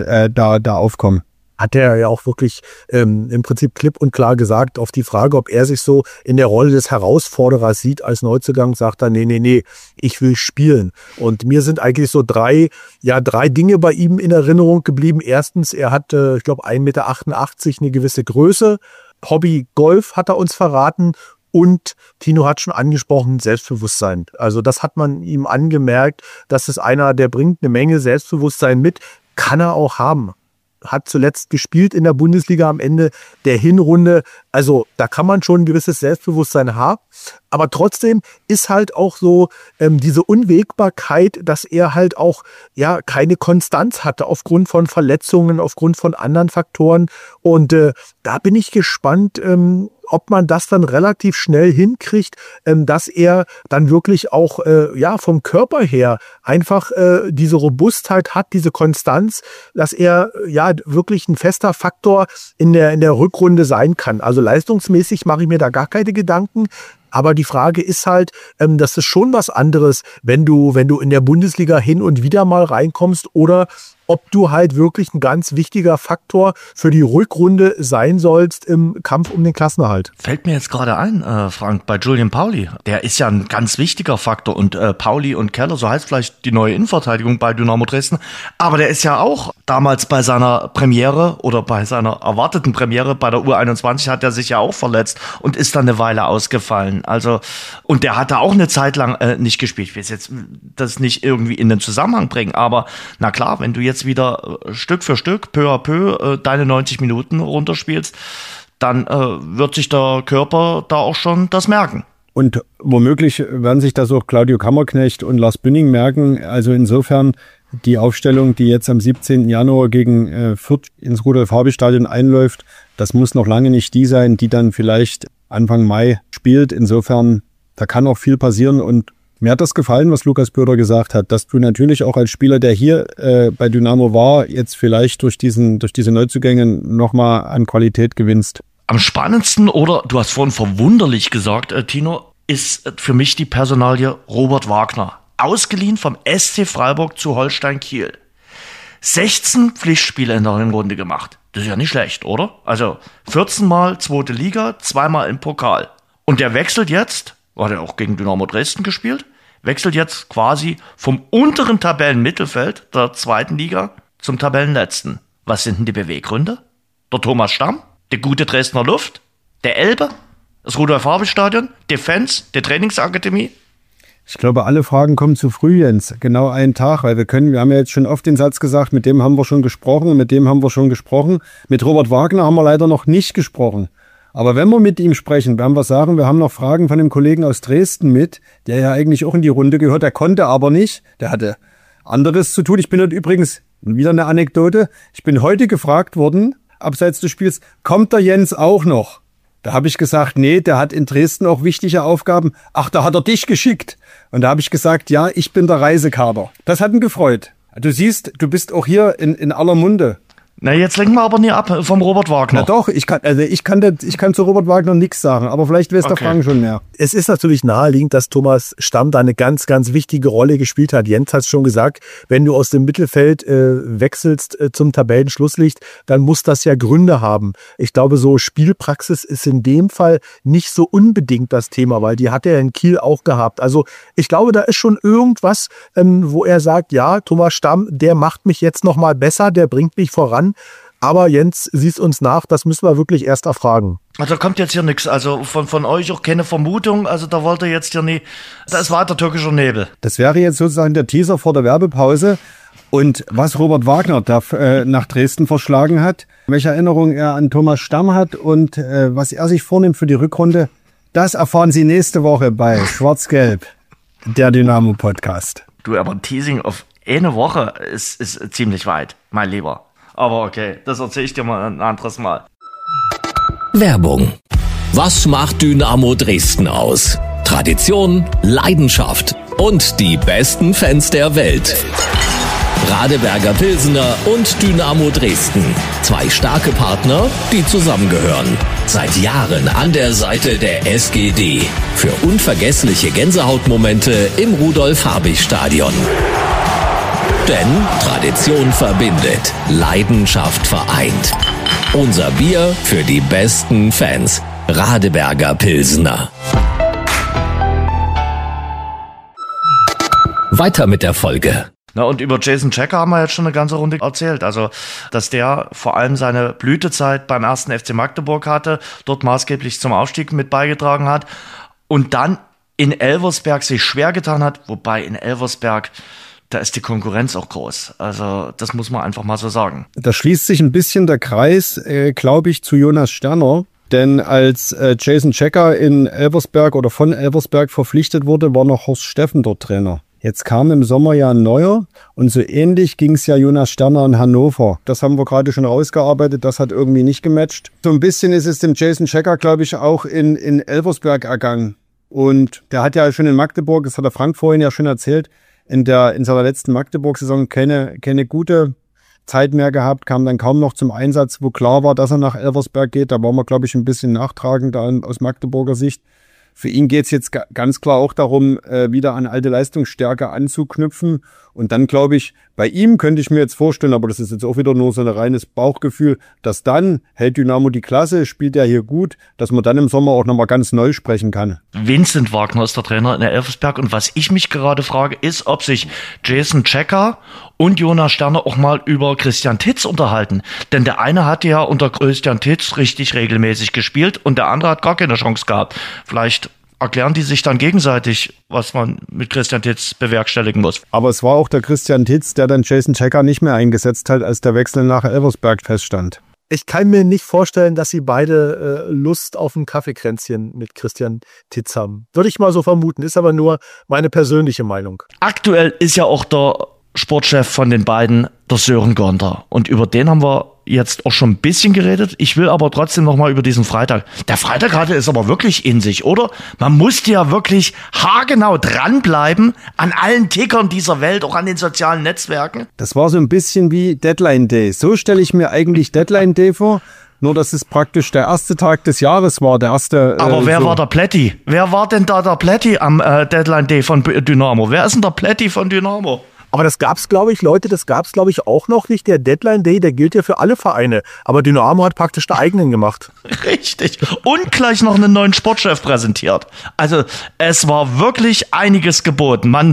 da aufkommen. Hat er ja auch wirklich im Prinzip klipp und klar gesagt, auf die Frage, ob er sich so in der Rolle des Herausforderers sieht als Neuzugang, sagt er, nee, ich will spielen. Und mir sind eigentlich so drei Dinge bei ihm in Erinnerung geblieben. Erstens, er hat, ich glaube, 1,88 Meter, eine gewisse Größe. Hobby Golf hat er uns verraten. Und Tino hat schon angesprochen, Selbstbewusstsein. Also das hat man ihm angemerkt, das ist einer, der bringt eine Menge Selbstbewusstsein mit, kann er auch haben. Hat zuletzt gespielt in der Bundesliga am Ende der Hinrunde. Also da kann man schon ein gewisses Selbstbewusstsein haben. Aber trotzdem ist halt auch so diese Unwägbarkeit, dass er halt auch keine Konstanz hatte aufgrund von Verletzungen, aufgrund von anderen Faktoren. Und da bin ich gespannt, ob man das dann relativ schnell hinkriegt, dass er dann wirklich auch vom Körper her einfach diese Robustheit hat, diese Konstanz, dass er wirklich ein fester Faktor in der Rückrunde sein kann. Also leistungsmäßig mache ich mir da gar keine Gedanken. Aber die Frage ist halt, das ist schon was anderes, wenn du in der Bundesliga hin und wieder mal reinkommst oder ob du halt wirklich ein ganz wichtiger Faktor für die Rückrunde sein sollst im Kampf um den Klassenerhalt. Fällt mir jetzt gerade ein, Frank, bei Julian Pauli. Der ist ja ein ganz wichtiger Faktor und Pauli und Keller, so heißt vielleicht die neue Innenverteidigung bei Dynamo Dresden. Aber der ist ja auch damals bei seiner Premiere oder bei seiner erwarteten Premiere bei der U21 hat er sich ja auch verletzt und ist dann eine Weile ausgefallen. Also, und der hat da auch eine Zeit lang nicht gespielt. Ich will jetzt das nicht irgendwie in den Zusammenhang bringen, aber na klar, wenn du jetzt wieder Stück für Stück, peu à peu, deine 90 Minuten runterspielst, dann wird sich der Körper da auch schon das merken. Und womöglich werden sich das auch Claudio Kammerknecht und Lars Bünning merken. Also insofern die Aufstellung, die jetzt am 17. Januar gegen Fürth ins Rudolf-Habich-Stadion einläuft, das muss noch lange nicht die sein, die dann vielleicht Anfang Mai spielt. Insofern, da kann auch viel passieren und mir hat das gefallen, was Lukas Böder gesagt hat, dass du natürlich auch als Spieler, der hier bei Dynamo war, jetzt vielleicht durch diese Neuzugänge nochmal an Qualität gewinnst. Am spannendsten oder, du hast vorhin verwunderlich gesagt, Tino, ist für mich die Personalie Robert Wagner. Ausgeliehen vom SC Freiburg zu Holstein Kiel. 16 Pflichtspiele in der Hinrunde gemacht. Das ist ja nicht schlecht, oder? Also 14 Mal zweite Liga, 2-mal im Pokal. Und der wechselt jetzt, hat er auch gegen Dynamo Dresden gespielt, wechselt jetzt quasi vom unteren Tabellenmittelfeld der zweiten Liga zum Tabellenletzten. Was sind denn die Beweggründe? Der Thomas Stamm, die gute Dresdner Luft, der Elbe, das Rudolf-Habich-Stadion, die Fans, die Trainingsakademie. Ich glaube, alle Fragen kommen zu früh, Jens. Genau einen Tag, weil wir haben ja jetzt schon oft den Satz gesagt, mit dem haben wir schon gesprochen, mit dem haben wir schon gesprochen. Mit Robert Wagner haben wir leider noch nicht gesprochen. Aber wenn wir mit ihm sprechen, werden wir sagen, wir haben noch Fragen von dem Kollegen aus Dresden mit, der ja eigentlich auch in die Runde gehört, der konnte aber nicht, der hatte anderes zu tun. Ich bin dort übrigens, wieder eine Anekdote, ich bin heute gefragt worden, abseits des Spiels, kommt der Jens auch noch? Da habe ich gesagt, nee, der hat in Dresden auch wichtige Aufgaben. Ach, da hat er dich geschickt. Und da habe ich gesagt, ja, ich bin der Reisekader. Das hat ihn gefreut. Du siehst, du bist auch hier in aller Munde. Na, jetzt lenken wir aber nie ab vom Robert Wagner. Na doch, ich kann zu Robert Wagner nichts sagen, aber vielleicht weiß der Frank schon mehr. Es ist natürlich naheliegend, dass Thomas Stamm da eine ganz, ganz wichtige Rolle gespielt hat. Jens hat es schon gesagt, wenn du aus dem Mittelfeld wechselst zum Tabellenschlusslicht, dann muss das ja Gründe haben. Ich glaube, so Spielpraxis ist in dem Fall nicht so unbedingt das Thema, weil die hat er in Kiel auch gehabt. Also ich glaube, da ist schon irgendwas, wo er sagt, ja, Thomas Stamm, der macht mich jetzt noch mal besser, der bringt mich voran. Aber Jens, siehst uns nach, das müssen wir wirklich erst erfragen. Also kommt jetzt hier nichts, also von euch auch keine Vermutung, also da wollt ihr jetzt hier nie, da ist weiter türkischer Nebel. Das wäre jetzt sozusagen der Teaser vor der Werbepause. Und was Robert Wagner da nach Dresden verschlagen hat, welche Erinnerung er an Thomas Stamm hat und was er sich vornimmt für die Rückrunde, das erfahren Sie nächste Woche bei Schwarz-Gelb, der Dynamo-Podcast. Du, aber ein Teasing auf eine Woche ist ziemlich weit, mein Lieber. Aber okay, das erzähle ich dir mal ein anderes Mal. Werbung. Was macht Dynamo Dresden aus? Tradition, Leidenschaft und die besten Fans der Welt. Radeberger Pilsener und Dynamo Dresden. Zwei starke Partner, die zusammengehören. Seit Jahren an der Seite der SGD. Für unvergessliche Gänsehautmomente im Rudolf-Habich-Stadion. Denn Tradition verbindet, Leidenschaft vereint. Unser Bier für die besten Fans. Radeberger Pilsener. Weiter mit der Folge. Na, und über Jason Checker haben wir jetzt schon eine ganze Runde erzählt. Also, dass der vor allem seine Blütezeit beim 1. FC Magdeburg hatte, dort maßgeblich zum Aufstieg mit beigetragen hat und dann in Elversberg sich schwer getan hat, wobei in Elversberg, da ist die Konkurrenz auch groß. Also das muss man einfach mal so sagen. Da schließt sich ein bisschen der Kreis, glaube ich, zu Jonas Sterner. Denn als Jason Checker in Elversberg oder von Elversberg verpflichtet wurde, war noch Horst Steffen dort Trainer. Jetzt kam im Sommer ja ein neuer und so ähnlich ging es ja Jonas Sterner in Hannover. Das haben wir gerade schon rausgearbeitet, das hat irgendwie nicht gematcht. So ein bisschen ist es dem Jason Checker, glaube ich, auch in Elversberg ergangen. Und der hat ja schon in Magdeburg, das hat der Frank vorhin ja schon erzählt, in seiner letzten Magdeburg-Saison keine gute Zeit mehr gehabt, kam dann kaum noch zum Einsatz, wo klar war, dass er nach Elversberg geht. Da waren wir, glaube ich, ein bisschen nachtragend aus Magdeburger Sicht. Für ihn geht es jetzt ganz klar auch darum, wieder an alte Leistungsstärke anzuknüpfen. Und dann, glaube ich, bei ihm könnte ich mir jetzt vorstellen, aber das ist jetzt auch wieder nur so ein reines Bauchgefühl, dass dann hält Dynamo die Klasse, spielt er hier gut, dass man dann im Sommer auch nochmal ganz neu sprechen kann. Vincent Wagner ist der Trainer in Elversberg und was ich mich gerade frage, ist, ob sich Jason Checker und Jonas Sterner auch mal über Christian Titz unterhalten. Denn der eine hat ja unter Christian Titz richtig regelmäßig gespielt und der andere hat gar keine Chance gehabt. Vielleicht erklären die sich dann gegenseitig, was man mit Christian Titz bewerkstelligen muss. Aber es war auch der Christian Titz, der dann Jason Checker nicht mehr eingesetzt hat, als der Wechsel nach Elversberg feststand. Ich kann mir nicht vorstellen, dass sie beide Lust auf ein Kaffeekränzchen mit Christian Titz haben. Würde ich mal so vermuten, ist aber nur meine persönliche Meinung. Aktuell ist ja auch der Sportchef von den beiden, der Sören Gonter. Und über den haben wir jetzt auch schon ein bisschen geredet. Ich will aber trotzdem noch mal über diesen Freitag. Der Freitag hatte es aber wirklich in sich, oder? Man musste ja wirklich haargenau dranbleiben an allen Tickern dieser Welt, auch an den sozialen Netzwerken. Das war so ein bisschen wie Deadline Day. So stelle ich mir eigentlich Deadline Day vor. Nur, dass es praktisch der erste Tag des Jahres war, der erste. Aber wer war der Plätti? Wer war denn da der Plätti am Deadline Day von Dynamo? Wer ist denn der Plätti von Dynamo? Aber das gab's, glaube ich, Leute, das gab's, glaube ich, auch noch nicht. Der Deadline Day, der gilt ja für alle Vereine. Aber Dynamo hat praktisch den eigenen gemacht. Richtig. Und gleich noch einen neuen Sportchef präsentiert. Also es war wirklich einiges geboten. Man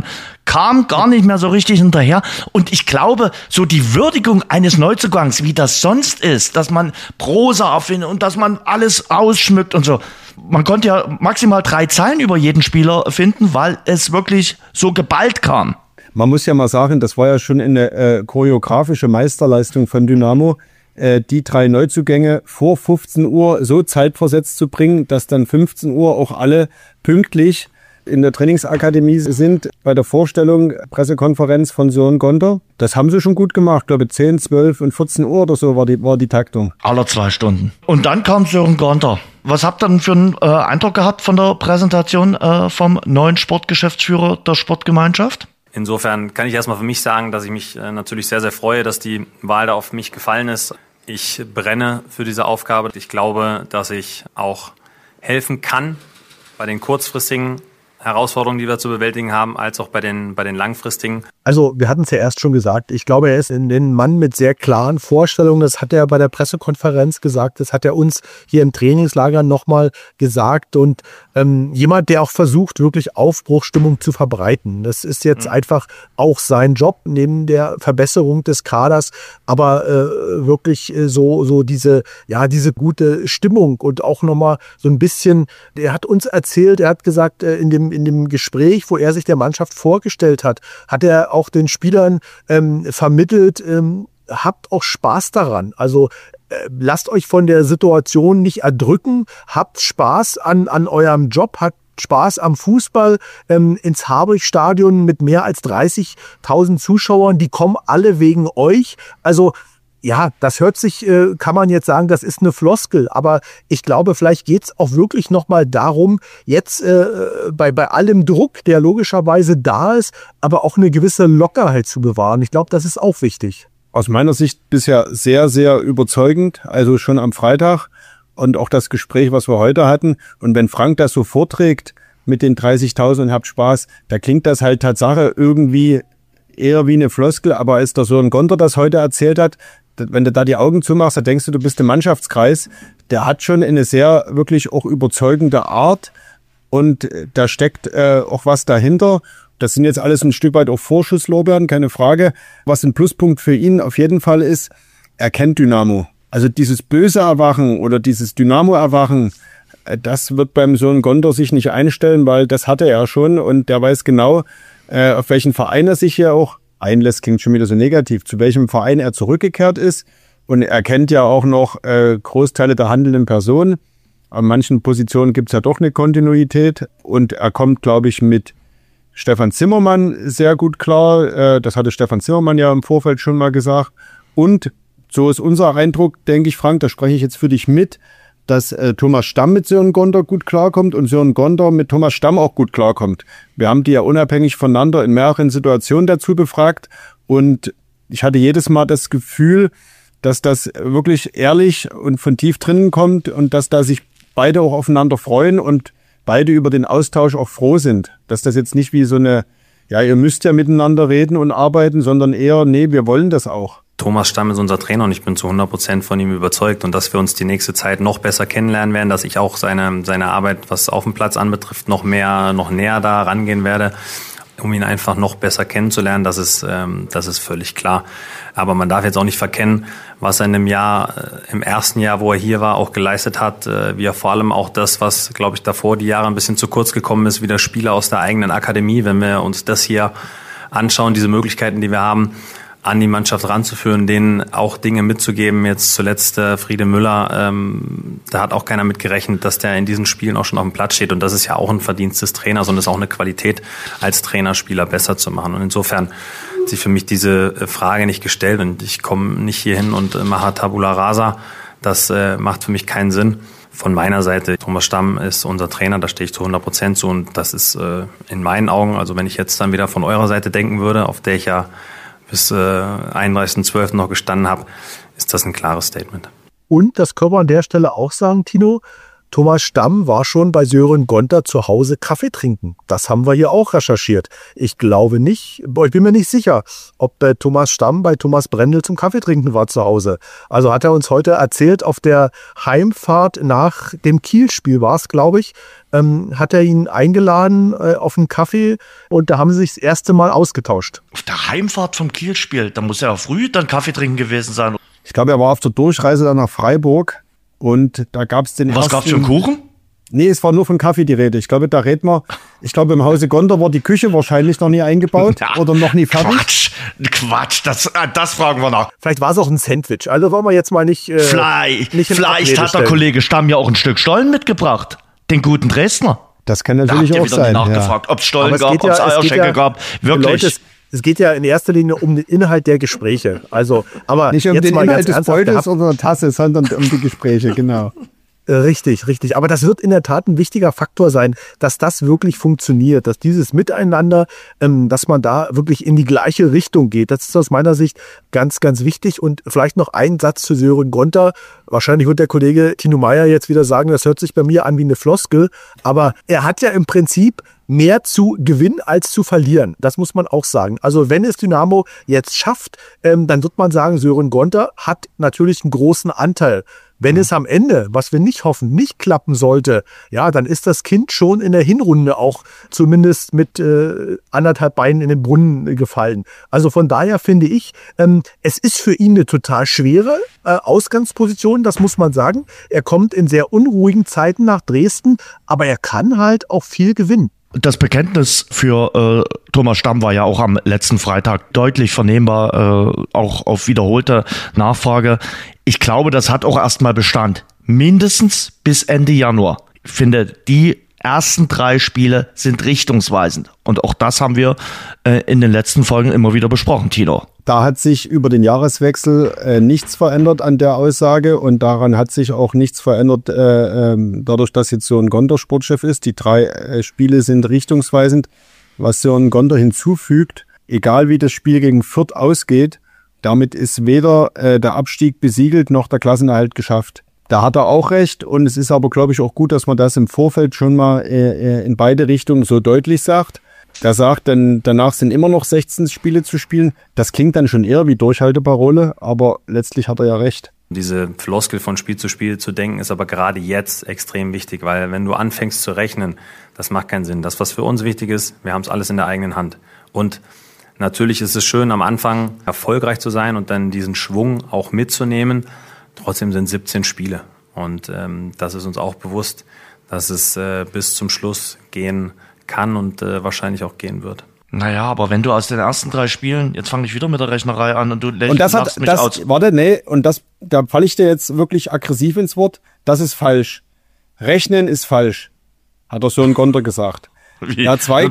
kam gar nicht mehr so richtig hinterher. Und ich glaube, so die Würdigung eines Neuzugangs, wie das sonst ist, dass man Prosa erfindet und dass man alles ausschmückt und so. Man konnte ja maximal 3 Zeilen über jeden Spieler finden, weil es wirklich so geballt kam. Man muss ja mal sagen, das war ja schon eine choreografische Meisterleistung von Dynamo, die 3 Neuzugänge vor 15 Uhr so zeitversetzt zu bringen, dass dann 15 Uhr auch alle pünktlich in der Trainingsakademie sind bei der Vorstellung, Pressekonferenz von Sören Gonder. Das haben sie schon gut gemacht. Ich glaube 10, 12 und 14 Uhr oder so war die Taktung. Alle 2 Stunden. Und dann kam Sören Gonder. Was habt ihr denn für einen Eindruck gehabt von der Präsentation vom neuen Sportgeschäftsführer der Sportgemeinschaft? Insofern kann ich erstmal für mich sagen, dass ich mich natürlich sehr, sehr freue, dass die Wahl da auf mich gefallen ist. Ich brenne für diese Aufgabe. Ich glaube, dass ich auch helfen kann bei den kurzfristigen Herausforderungen, die wir zu bewältigen haben, als auch bei den langfristigen. Also wir hatten es ja erst schon gesagt, ich glaube, er ist ein Mann mit sehr klaren Vorstellungen. Das hat er bei der Pressekonferenz gesagt, das hat er uns hier im Trainingslager nochmal gesagt. Und jemand, der auch versucht, wirklich Aufbruchsstimmung zu verbreiten. Das ist jetzt einfach auch sein Job, neben der Verbesserung des Kaders, aber wirklich so diese gute Stimmung und auch nochmal so ein bisschen, er hat uns erzählt, er hat gesagt, in dem Gespräch, wo er sich der Mannschaft vorgestellt hat, hat er auch den Spielern vermittelt, habt auch Spaß daran. Also lasst euch von der Situation nicht erdrücken, habt Spaß an eurem Job, habt Spaß am Fußball, ins Harburg-Stadion mit mehr als 30.000 Zuschauern, die kommen alle wegen euch. Also ja, das hört sich, kann man jetzt sagen, das ist eine Floskel, aber ich glaube, vielleicht geht's auch wirklich nochmal darum, jetzt bei allem Druck, der logischerweise da ist, aber auch eine gewisse Lockerheit zu bewahren. Ich glaube, das ist auch wichtig. Aus meiner Sicht bisher sehr, sehr überzeugend, also schon am Freitag und auch das Gespräch, was wir heute hatten. Und wenn Frank das so vorträgt mit den 30.000 und habt Spaß, da klingt das halt Tatsache irgendwie eher wie eine Floskel, aber als der Sören Gonder das heute erzählt hat, wenn du da die Augen zumachst, dann denkst du bist im Mannschaftskreis. Der hat schon eine sehr wirklich auch überzeugende Art und da steckt auch was dahinter. Das sind jetzt alles ein Stück weit auch Vorschusslorbeeren, keine Frage. Was ein Pluspunkt für ihn auf jeden Fall ist, er kennt Dynamo. Also dieses böse Erwachen oder dieses Dynamo-Erwachen, das wird beim Sören Gonder sich nicht einstellen, weil das hatte er schon und der weiß genau, auf welchen Verein er sich hier auch einlässt, klingt schon wieder so negativ, zu welchem Verein er zurückgekehrt ist. Und er kennt ja auch noch Großteile der handelnden Personen. An manchen Positionen gibt es ja doch eine Kontinuität. Und er kommt, glaube ich, mit Stefan Zimmermann sehr gut klar. Das hatte Stefan Zimmermann ja im Vorfeld schon mal gesagt. Und so ist unser Eindruck, denke ich, Frank, da spreche ich jetzt für dich mit, dass Thomas Stamm mit Sören Gonder gut klarkommt und Sören Gonder mit Thomas Stamm auch gut klarkommt. Wir haben die ja unabhängig voneinander in mehreren Situationen dazu befragt und ich hatte jedes Mal das Gefühl, dass das wirklich ehrlich und von tief drinnen kommt und dass da sich beide auch aufeinander freuen und beide über den Austausch auch froh sind. Dass das jetzt nicht wie so eine, ja, ihr müsst ja miteinander reden und arbeiten, sondern eher, nee, wir wollen das auch. Thomas Stamm ist unser Trainer und ich bin zu 100% von ihm überzeugt und dass wir uns die nächste Zeit noch besser kennenlernen werden, dass ich auch seine Arbeit, was auf dem Platz anbetrifft, noch näher da rangehen werde, um ihn einfach noch besser kennenzulernen. Das ist völlig klar. Aber man darf jetzt auch nicht verkennen, was er in dem Jahr, im ersten Jahr, wo er hier war, auch geleistet hat, wie er vor allem auch das, was, glaube ich, davor die Jahre ein bisschen zu kurz gekommen ist, wie der Spieler aus der eigenen Akademie, wenn wir uns das hier anschauen, diese Möglichkeiten, die wir haben, an die Mannschaft ranzuführen, denen auch Dinge mitzugeben. Jetzt zuletzt Friede Müller, da hat auch keiner mit gerechnet, dass der in diesen Spielen auch schon auf dem Platz steht. Und das ist ja auch ein Verdienst des Trainers und das ist auch eine Qualität, als Trainer Spieler besser zu machen. Und insofern hat sich für mich diese Frage nicht gestellt und ich komme nicht hier hin und mache Tabula Rasa. Das macht für mich keinen Sinn. Von meiner Seite, Thomas Stamm ist unser Trainer, da stehe ich zu 100% zu und das ist in meinen Augen, also wenn ich jetzt dann wieder von eurer Seite denken würde, auf der ich ja bis 31.12. noch gestanden habe, ist das ein klares Statement. Und, das können wir an der Stelle auch sagen, Tino, Thomas Stamm war schon bei Sören Gonter zu Hause Kaffee trinken. Das haben wir hier auch recherchiert. Ich glaube nicht, ich bin mir nicht sicher, ob Thomas Stamm bei Thomas Brendel zum Kaffee trinken war zu Hause. Also hat er uns heute erzählt, auf der Heimfahrt nach dem Kiel-Spiel war es, glaube ich, hat er ihn eingeladen auf einen Kaffee und da haben sie sich das erste Mal ausgetauscht. Auf der Heimfahrt vom Kiel-Spiel, da muss er ja früh dann Kaffee trinken gewesen sein. Ich glaube, er war auf der Durchreise dann nach Freiburg und da gab es den Was gab's für einen Kuchen? Nee, es war nur von Kaffee die Rede. Ich glaube, im Hause Gonter war die Küche wahrscheinlich noch nie eingebaut oder noch nie fertig. Quatsch, das fragen wir nach. Vielleicht war es auch ein Sandwich. Also wollen wir jetzt mal nicht Vielleicht hat der Kollege Stamm ja auch ein Stück Stollen mitgebracht. Den guten Dresdner. Das kann natürlich auch sein. Nachgefragt, ob es Stollen gab, ob es Eierschenkel gab. Wirklich. Leute, es geht ja in erster Linie um den Inhalt der Gespräche. Also, aber nicht um jetzt den mal Inhalt des ganz Beutels oder der Tasse, sondern um die Gespräche, genau. Richtig. Aber das wird in der Tat ein wichtiger Faktor sein, dass das wirklich funktioniert, dass dieses Miteinander, dass man da wirklich in die gleiche Richtung geht. Das ist aus meiner Sicht ganz, ganz wichtig. Und vielleicht noch ein Satz zu Sören Gonter. Wahrscheinlich wird der Kollege Tino Meyer jetzt wieder sagen, das hört sich bei mir an wie eine Floskel. Aber er hat ja im Prinzip mehr zu gewinnen als zu verlieren. Das muss man auch sagen. Also wenn es Dynamo jetzt schafft, dann wird man sagen, Sören Gonter hat natürlich einen großen Anteil. Wenn es am Ende, was wir nicht hoffen, nicht klappen sollte, ja, dann ist das Kind schon in der Hinrunde auch zumindest mit 1,5 Beinen in den Brunnen gefallen. Also von daher finde ich, es ist für ihn eine total schwere Ausgangsposition, das muss man sagen. Er kommt in sehr unruhigen Zeiten nach Dresden, aber er kann halt auch viel gewinnen. Das Bekenntnis für Thomas Stamm war ja auch am letzten Freitag deutlich vernehmbar, auch auf wiederholte Nachfrage. Ich glaube, das hat auch erstmal Bestand. Mindestens bis Ende Januar. Ich finde, die ersten 3 Spiele sind richtungsweisend. Und auch das haben wir in den letzten Folgen immer wieder besprochen, Tino. Da hat sich über den Jahreswechsel nichts verändert an der Aussage und daran hat sich auch nichts verändert, dadurch, dass jetzt Sören Gonter Sportchef ist. Die 3 Spiele sind richtungsweisend. Was Sören Gonter hinzufügt, egal wie das Spiel gegen Fürth ausgeht, damit ist weder der Abstieg besiegelt noch der Klassenerhalt geschafft. Da hat er auch recht und es ist aber, glaube ich, auch gut, dass man das im Vorfeld schon mal in beide Richtungen so deutlich sagt. Der sagt, dann danach sind immer noch 16 Spiele zu spielen. Das klingt dann schon eher wie Durchhalteparole, aber letztlich hat er ja recht. Diese Floskel von Spiel zu denken, ist aber gerade jetzt extrem wichtig, weil wenn du anfängst zu rechnen, das macht keinen Sinn. Das, was für uns wichtig ist, wir haben es alles in der eigenen Hand. Und natürlich ist es schön, am Anfang erfolgreich zu sein und dann diesen Schwung auch mitzunehmen. Trotzdem sind 17 Spiele und das ist uns auch bewusst, dass es bis zum Schluss gehen kann und wahrscheinlich auch gehen wird. Naja, aber wenn du aus den ersten 3 Spielen, jetzt fange ich wieder mit der Rechnerei an und du lachst mich aus. Da falle ich dir jetzt wirklich aggressiv ins Wort. Das ist falsch. Rechnen ist falsch, hat der Sören Gonter gesagt. Wie? Ja, 2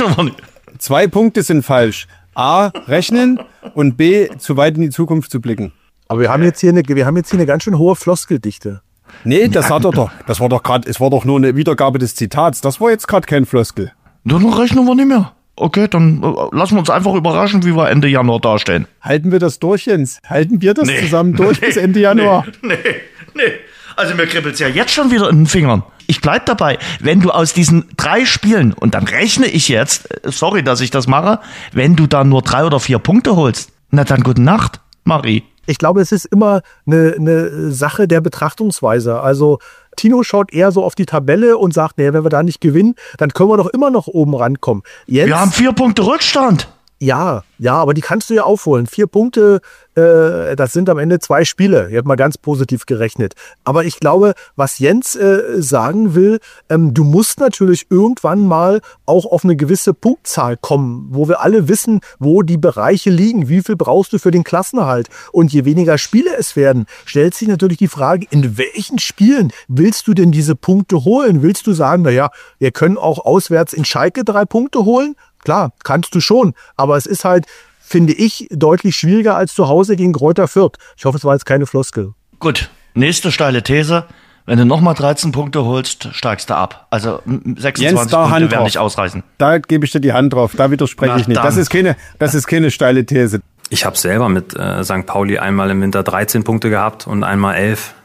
Punkte sind falsch. A, rechnen und B, zu weit in die Zukunft zu blicken. Aber wir haben jetzt hier eine ganz schön hohe Floskeldichte. Nee, das hat er doch. Das war doch gerade, es war doch nur eine Wiedergabe des Zitats. Das war jetzt gerade kein Floskel. Dann rechnen wir nicht mehr. Okay, dann lassen wir uns einfach überraschen, wie wir Ende Januar dastehen. Halten wir das durch, Jens? Halten wir das zusammen durch bis Ende Januar? Nee. Also mir kribbelt's ja jetzt schon wieder in den Fingern. Ich bleib dabei, wenn du aus diesen 3 Spielen, und dann rechne ich jetzt, sorry, dass ich das mache, wenn du da nur 3 oder 4 Punkte holst, na dann gute Nacht, Marie. Ich glaube, es ist immer eine Sache der Betrachtungsweise. Also Tino schaut eher so auf die Tabelle und sagt, nee, wenn wir da nicht gewinnen, dann können wir doch immer noch oben rankommen. Jens, wir haben 4 Punkte Rückstand. Ja, aber die kannst du ja aufholen. 4 Punkte, das sind am Ende 2 Spiele. Ich habe mal ganz positiv gerechnet. Aber ich glaube, was Jens sagen will, du musst natürlich irgendwann mal auch auf eine gewisse Punktzahl kommen, wo wir alle wissen, wo die Bereiche liegen. Wie viel brauchst du für den Klassenerhalt? Und je weniger Spiele es werden, stellt sich natürlich die Frage, in welchen Spielen willst du denn diese Punkte holen? Willst du sagen, naja, wir können auch auswärts in Schalke 3 Punkte holen? Klar, kannst du schon, aber es ist halt, finde ich, deutlich schwieriger als zu Hause gegen Greuther Fürth. Ich hoffe, es war jetzt keine Floskel. Gut, nächste steile These. Wenn du nochmal 13 Punkte holst, steigst du ab. Also 26 Jens, Punkte werden nicht ausreichen. Da gebe ich dir die Hand drauf, da widerspreche ich nicht. Das ist keine steile These. Ich habe selber mit St. Pauli einmal im Winter 13 Punkte gehabt und einmal 11.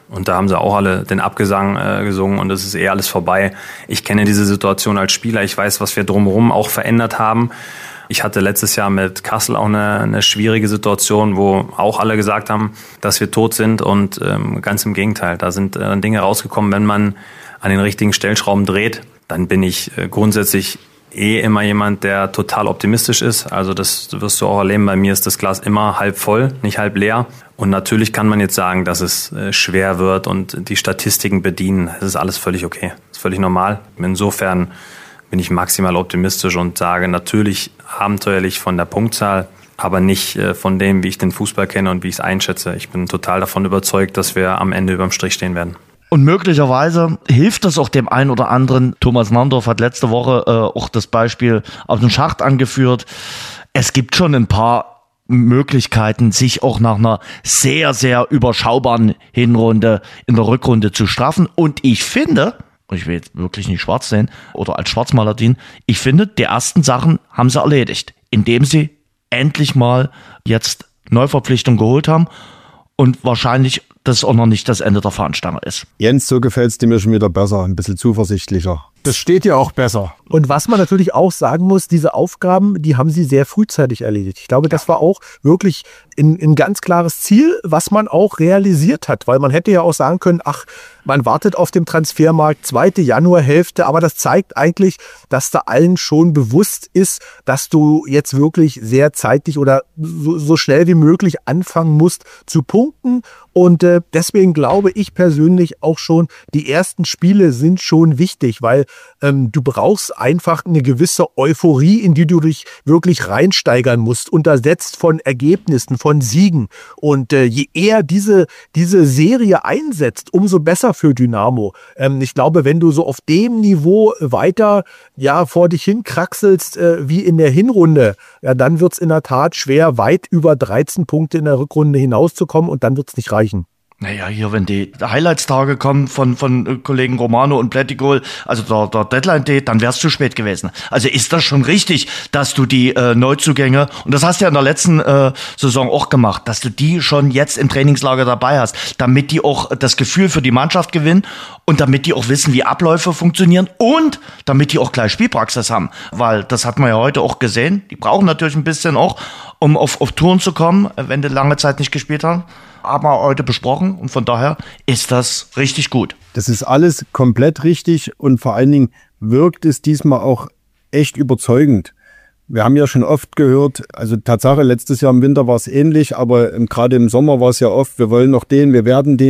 Und da haben sie auch alle den Abgesang gesungen und es ist alles vorbei. Ich kenne diese Situation als Spieler. Ich weiß, was wir drumherum auch verändert haben. Ich hatte letztes Jahr mit Kassel auch eine schwierige Situation, wo auch alle gesagt haben, dass wir tot sind. Und ganz im Gegenteil, da sind Dinge rausgekommen, wenn man an den richtigen Stellschrauben dreht, dann bin ich grundsätzlich immer jemand, der total optimistisch ist. Also das wirst du auch erleben. Bei mir ist das Glas immer halb voll, nicht halb leer. Und natürlich kann man jetzt sagen, dass es schwer wird und die Statistiken bedienen. Es ist alles völlig okay. Das ist völlig normal. Insofern bin ich maximal optimistisch und sage natürlich abenteuerlich von der Punktzahl, aber nicht von dem, wie ich den Fußball kenne und wie ich es einschätze. Ich bin total davon überzeugt, dass wir am Ende überm Strich stehen werden. Und möglicherweise hilft das auch dem einen oder anderen. Thomas Nandorf hat letzte Woche auch das Beispiel aus dem Schacht angeführt. Es gibt schon ein paar Möglichkeiten, sich auch nach einer sehr, sehr überschaubaren Hinrunde in der Rückrunde zu straffen. Und ich finde, und ich will jetzt wirklich nicht schwarz sehen oder als Schwarzmaler dienen, ich finde, die ersten Sachen haben sie erledigt, indem sie endlich mal jetzt Neuverpflichtung geholt haben und wahrscheinlich das auch noch nicht das Ende der Fahnenstange ist. Jens, so gefällt es dir mir schon wieder besser, ein bisschen zuversichtlicher. Das steht ja auch besser. Und was man natürlich auch sagen muss, diese Aufgaben, die haben sie sehr frühzeitig erledigt. Ich glaube, das war auch wirklich ein ganz klares Ziel, was man auch realisiert hat. Weil man hätte ja auch sagen können, ach, man wartet auf dem Transfermarkt, 2. Januarhälfte. Aber das zeigt eigentlich, dass da allen schon bewusst ist, dass du jetzt wirklich sehr zeitig oder so schnell wie möglich anfangen musst zu punkten. Und deswegen glaube ich persönlich auch schon, die ersten Spiele sind schon wichtig, weil du brauchst einfach eine gewisse Euphorie, in die du dich wirklich reinsteigern musst, untersetzt von Ergebnissen, von Siegen. Und je eher diese Serie einsetzt, umso besser für Dynamo. Ich glaube, wenn du so auf dem Niveau weiter vor dich hin kraxelst wie in der Hinrunde, dann wird es in der Tat schwer, weit über 13 Punkte in der Rückrunde hinauszukommen und dann wird es nicht reichen. Naja, hier, wenn die Highlights-Tage kommen von Kollegen Romano und Plettigol, also der Deadline-Day, dann wär's zu spät gewesen. Also ist das schon richtig, dass du die Neuzugänge, und das hast du ja in der letzten Saison auch gemacht, dass du die schon jetzt im Trainingslager dabei hast, damit die auch das Gefühl für die Mannschaft gewinnen und damit die auch wissen, wie Abläufe funktionieren und damit die auch gleich Spielpraxis haben. Weil das hat man ja heute auch gesehen. Die brauchen natürlich ein bisschen auch, um auf Touren zu kommen, wenn die lange Zeit nicht gespielt haben. Haben wir heute besprochen und von daher ist das richtig gut. Das ist alles komplett richtig und vor allen Dingen wirkt es diesmal auch echt überzeugend. Wir haben ja schon oft gehört, also Tatsache, letztes Jahr im Winter war es ähnlich, aber gerade im Sommer war es ja oft, wir wollen noch wir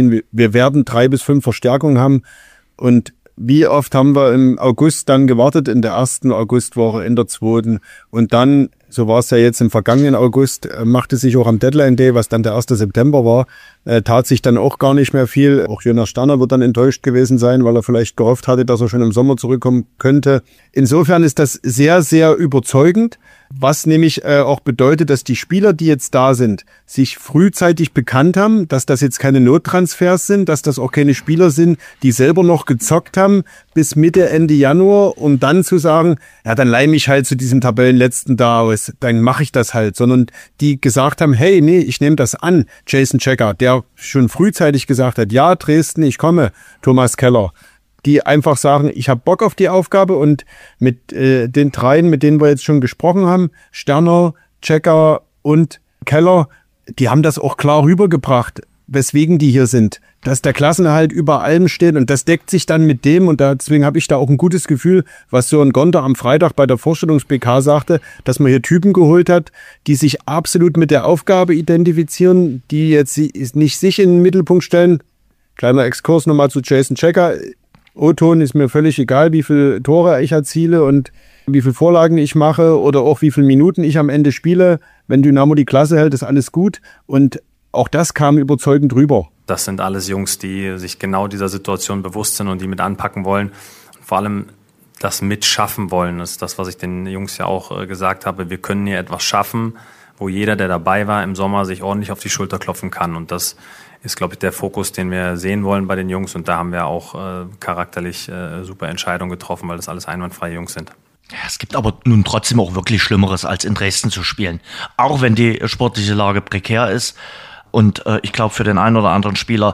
werden 3 bis 5 Verstärkungen haben. Und wie oft haben wir im August dann gewartet, in der ersten Augustwoche, in der zweiten und dann, so war es ja jetzt im vergangenen August, machte sich auch am Deadline Day, was dann der 1. September war, tat sich dann auch gar nicht mehr viel. Auch Jonas Sterner wird dann enttäuscht gewesen sein, weil er vielleicht gehofft hatte, dass er schon im Sommer zurückkommen könnte. Insofern ist das sehr, sehr überzeugend, was nämlich auch bedeutet, dass die Spieler, die jetzt da sind, sich frühzeitig bekannt haben, dass das jetzt keine Nottransfers sind, dass das auch keine Spieler sind, die selber noch gezockt haben bis Mitte, Ende Januar, um dann zu sagen, ja, dann leih mich halt zu diesem Tabellenletzten da aus, dann mache ich das halt, sondern die gesagt haben, hey, nee, ich nehme das an. Jason Checker, der schon frühzeitig gesagt hat, ja, Dresden, ich komme. Thomas Keller, die einfach sagen, ich habe Bock auf die Aufgabe und mit den dreien, mit denen wir jetzt schon gesprochen haben, Sterner, Checker und Keller, die haben das auch klar rübergebracht, weswegen die hier sind. Dass der Klassenerhalt über allem steht und das deckt sich dann mit dem und deswegen habe ich da auch ein gutes Gefühl, was Sören Gonter am Freitag bei der Vorstellungs-PK sagte, dass man hier Typen geholt hat, die sich absolut mit der Aufgabe identifizieren, die jetzt nicht sich in den Mittelpunkt stellen. Kleiner Exkurs nochmal zu Jason Checker. O-Ton ist mir völlig egal, wie viele Tore ich erziele und wie viele Vorlagen ich mache oder auch wie viele Minuten ich am Ende spiele. Wenn Dynamo die Klasse hält, ist alles gut und auch das kam überzeugend rüber. Das sind alles Jungs, die sich genau dieser Situation bewusst sind und die mit anpacken wollen. Und vor allem das mitschaffen wollen. Das ist das, was ich den Jungs ja auch gesagt habe. Wir können hier etwas schaffen, wo jeder, der dabei war, im Sommer sich ordentlich auf die Schulter klopfen kann. Und das ist, glaube ich, der Fokus, den wir sehen wollen bei den Jungs. Und da haben wir auch charakterlich super Entscheidungen getroffen, weil das alles einwandfreie Jungs sind. Ja, es gibt aber nun trotzdem auch wirklich Schlimmeres, als in Dresden zu spielen. Auch wenn die sportliche Lage prekär ist. Und ich glaube, für den einen oder anderen Spieler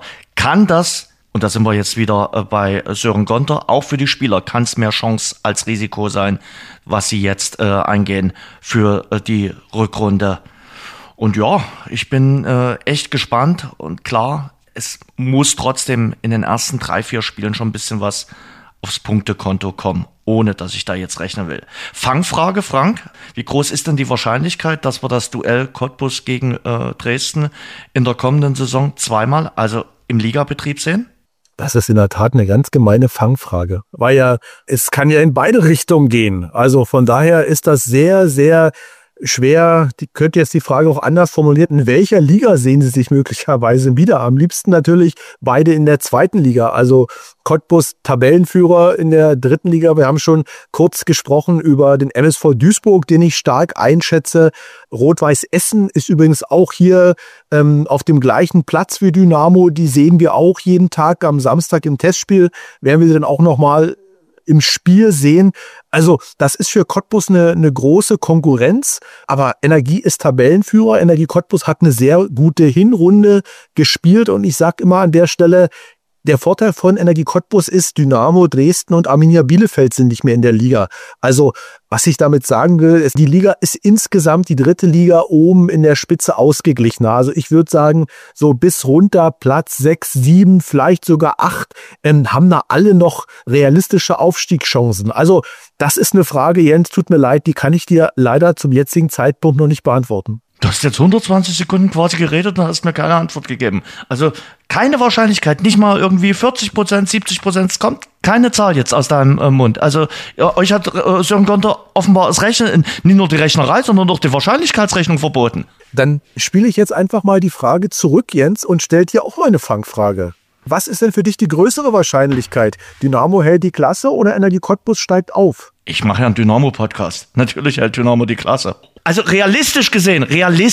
kann das, und da sind wir jetzt wieder bei Sören Gonter, auch für die Spieler kann es mehr Chance als Risiko sein, was sie jetzt eingehen für die Rückrunde. Und ja, ich bin echt gespannt und klar, es muss trotzdem in den ersten 3-4 Spielen schon ein bisschen was aufs Punktekonto kommen, ohne dass ich da jetzt rechnen will. Fangfrage, Frank, wie groß ist denn die Wahrscheinlichkeit, dass wir das Duell Cottbus gegen Dresden in der kommenden Saison zweimal, also im Ligabetrieb sehen? Das ist in der Tat eine ganz gemeine Fangfrage, weil ja, es kann ja in beide Richtungen gehen. Also von daher ist das sehr, sehr schwer. Die könnte jetzt die Frage auch anders formuliert. In welcher Liga sehen Sie sich möglicherweise wieder? Am liebsten natürlich beide in der zweiten Liga. Also Cottbus Tabellenführer in der dritten Liga. Wir haben schon kurz gesprochen über den MSV Duisburg, den ich stark einschätze. Rot-Weiß Essen ist übrigens auch hier auf dem gleichen Platz wie Dynamo. Die sehen wir auch jeden Tag. Am Samstag im Testspiel werden wir sie dann auch nochmal im Spiel sehen. Also das ist für Cottbus eine große Konkurrenz, aber Energie ist Tabellenführer. Energie Cottbus hat eine sehr gute Hinrunde gespielt und ich sage immer an der Stelle, der Vorteil von Energie Cottbus ist, Dynamo, Dresden und Arminia Bielefeld sind nicht mehr in der Liga. Also, was ich damit sagen will, ist, die Liga ist insgesamt, die dritte Liga, oben in der Spitze ausgeglichener. Also ich würde sagen, so bis runter Platz 6, 7, vielleicht sogar 8, haben da alle noch realistische Aufstiegschancen. Also, das ist eine Frage, Jens, tut mir leid, die kann ich dir leider zum jetzigen Zeitpunkt noch nicht beantworten. Du hast jetzt 120 Sekunden quasi geredet und hast mir keine Antwort gegeben. Also keine Wahrscheinlichkeit, nicht mal irgendwie 40%, 70%, es kommt keine Zahl jetzt aus deinem Mund. Also ja, euch hat Sören Gonter offenbar das Rechnen, nicht nur die Rechnerei, sondern auch die Wahrscheinlichkeitsrechnung verboten. Dann spiele ich jetzt einfach mal die Frage zurück, Jens, und stell dir auch mal eine Fangfrage. Was ist denn für dich die größere Wahrscheinlichkeit? Dynamo hält die Klasse oder Energie Cottbus steigt auf? Ich mache ja einen Dynamo-Podcast. Natürlich hält Dynamo die Klasse. Also realistisch gesehen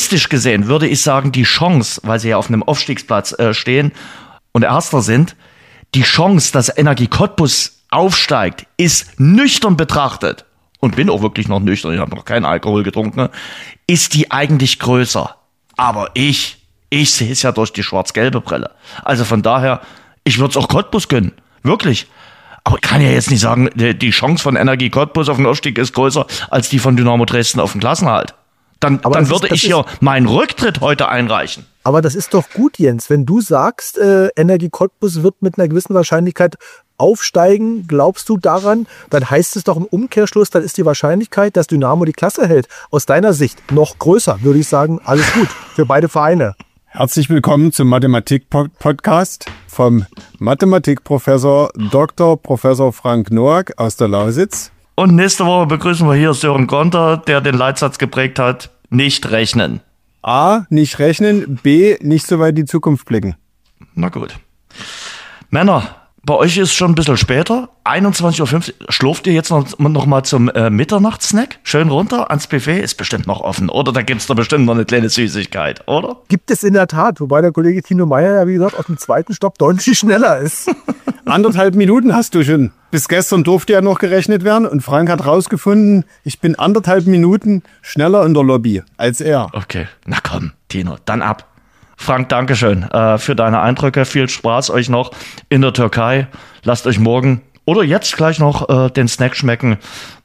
würde ich sagen, die Chance, weil sie ja auf einem Aufstiegsplatz stehen und Erster sind, die Chance, dass Energie Cottbus aufsteigt, ist nüchtern betrachtet, und bin auch wirklich noch nüchtern, ich habe noch keinen Alkohol getrunken, ist die eigentlich größer. Aber ich sehe es ja durch die schwarz-gelbe Brille. Also von daher, ich würde es auch Cottbus gönnen. Wirklich. Aber ich kann ja jetzt nicht sagen, die Chance von Energie Cottbus auf den Aufstieg ist größer als die von Dynamo Dresden auf den Klassenerhalt. Dann würde ich hier meinen Rücktritt heute einreichen. Aber das ist doch gut, Jens. Wenn du sagst, Energie Cottbus wird mit einer gewissen Wahrscheinlichkeit aufsteigen, glaubst du daran, dann heißt es doch im Umkehrschluss, dann ist die Wahrscheinlichkeit, dass Dynamo die Klasse hält, aus deiner Sicht noch größer. Würde ich sagen, alles gut für beide Vereine. Herzlich willkommen zum Mathematik-Podcast vom Mathematikprofessor Dr. Professor Frank Noack aus der Lausitz. Und nächste Woche begrüßen wir hier Sören Gonter, der den Leitsatz geprägt hat, nicht rechnen. A, nicht rechnen, B, nicht so weit in die Zukunft blicken. Na gut. Männer, bei euch ist es schon ein bisschen später, 21.50 Uhr. Schlurft ihr jetzt noch mal zum Mitternachtssnack? Schön runter ans Buffet, ist bestimmt noch offen. Oder da gibt's da bestimmt noch eine kleine Süßigkeit, oder? Gibt es in der Tat, wobei der Kollege Tino Meyer ja, wie gesagt, auf dem zweiten Stopp deutlich schneller ist. 1,5 Minuten hast du schon. Bis gestern durfte ja noch gerechnet werden und Frank hat rausgefunden, ich bin 1,5 Minuten schneller in der Lobby als er. Okay, na komm, Tino, dann ab. Frank, Dankeschön für deine Eindrücke. Viel Spaß euch noch in der Türkei. Lasst euch morgen oder jetzt gleich noch den Snack schmecken.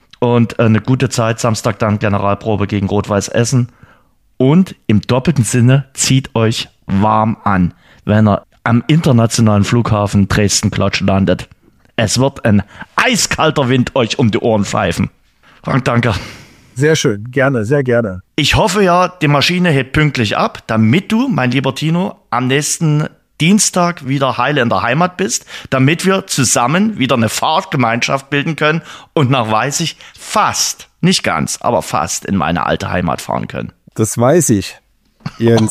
Und eine gute Zeit. Samstag dann Generalprobe gegen Rot-Weiß Essen. Und im doppelten Sinne, zieht euch warm an, wenn ihr am internationalen Flughafen Dresden-Klotsch landet. Es wird ein eiskalter Wind euch um die Ohren pfeifen. Frank, danke. Sehr schön, gerne, sehr gerne. Ich hoffe ja, die Maschine hebt pünktlich ab, damit du, mein lieber Tino, am nächsten Dienstag wieder heil in der Heimat bist, damit wir zusammen wieder eine Fahrgemeinschaft bilden können und nach Weißig fast, nicht ganz, aber fast in meine alte Heimat fahren können. Das weiß ich, Jens.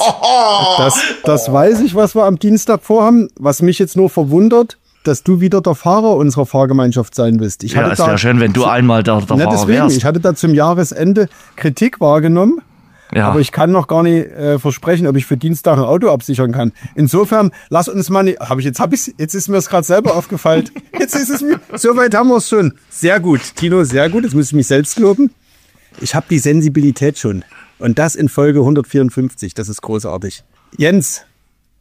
Das weiß ich, was wir am Dienstag vorhaben. Was mich jetzt nur verwundert, dass du wieder der Fahrer unserer Fahrgemeinschaft sein wirst. Es wäre schön, wenn du einmal der Fahrer wärst. Ich hatte da zum Jahresende Kritik wahrgenommen, aber ich kann noch gar nicht versprechen, ob ich für Dienstag ein Auto absichern kann. Insofern, lass uns mal nicht, jetzt ist mir es gerade selber aufgefallen. Soweit haben wir es schon. Sehr gut, Tino, sehr gut. Jetzt muss ich mich selbst loben. Ich habe die Sensibilität schon. Und das in Folge 154. Das ist großartig. Jens,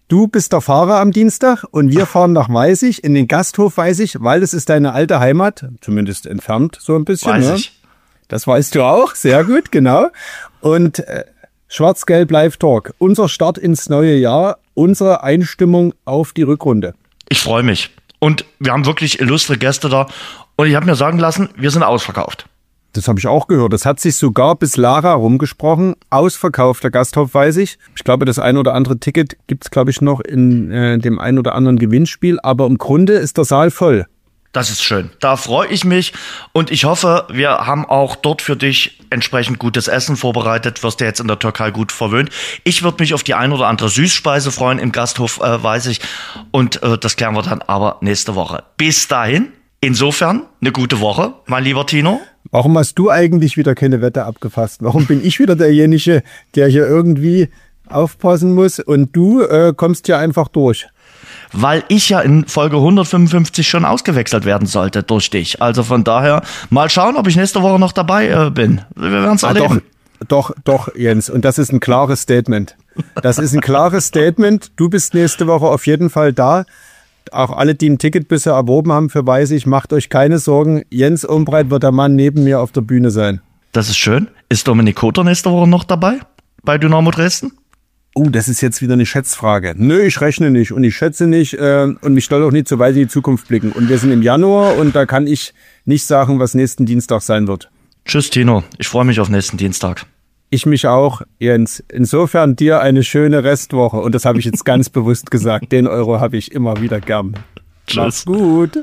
Du bist der Fahrer am Dienstag und wir fahren nach Weißig, in den Gasthof Weißig, weil das ist deine alte Heimat, zumindest entfernt so ein bisschen. Weiß ne? ich. Das weißt du auch, sehr gut, genau. Und Schwarz-Gelb Live Talk, unser Start ins neue Jahr, unsere Einstimmung auf die Rückrunde. Ich freue mich. Und wir haben wirklich illustre Gäste da. Und ich habe mir sagen lassen, wir sind ausverkauft. Das habe ich auch gehört. Das hat sich sogar bis Lara rumgesprochen. Ausverkaufter Gasthof Weißig. Ich glaube, das ein oder andere Ticket gibt es, glaube ich, noch in dem ein oder anderen Gewinnspiel. Aber im Grunde ist der Saal voll. Das ist schön. Da freue ich mich. Und ich hoffe, wir haben auch dort für dich entsprechend gutes Essen vorbereitet. Wirst du jetzt in der Türkei gut verwöhnt. Ich würde mich auf die ein oder andere Süßspeise freuen im Gasthof Weißig. Und das klären wir dann aber nächste Woche. Bis dahin. Insofern eine gute Woche, mein lieber Tino. Warum hast du eigentlich wieder keine Wette abgefasst? Warum bin ich wieder derjenige, der hier irgendwie aufpassen muss und du kommst hier einfach durch? Weil ich ja in Folge 155 schon ausgewechselt werden sollte durch dich. Also von daher mal schauen, ob ich nächste Woche noch dabei bin. Wir werden es erleben. Doch, Jens. Und das ist ein klares Statement. Das ist ein klares Statement. Du bist nächste Woche auf jeden Fall da. Auch alle, die ein Ticket bisher erworben haben für Weißig, macht euch keine Sorgen. Jens Umbreit wird der Mann neben mir auf der Bühne sein. Das ist schön. Ist Dominik Koter nächste Woche noch dabei bei Dynamo Dresden? Das ist jetzt wieder eine Schätzfrage. Nö, ich rechne nicht und ich schätze nicht und ich soll auch nicht so weit in die Zukunft blicken. Und wir sind im Januar und da kann ich nicht sagen, was nächsten Dienstag sein wird. Tschüss, Tino. Ich freue mich auf nächsten Dienstag. Ich mich auch, Jens. Insofern dir eine schöne Restwoche. Und das habe ich jetzt ganz bewusst gesagt. Den Euro habe ich immer wieder gern. Tschüss. Mach's gut.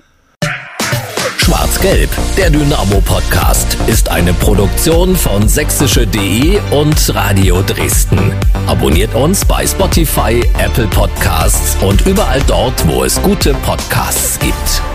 Schwarz-Gelb, der Dynamo-Podcast, ist eine Produktion von sächsische.de und Radio Dresden. Abonniert uns bei Spotify, Apple Podcasts und überall dort, wo es gute Podcasts gibt.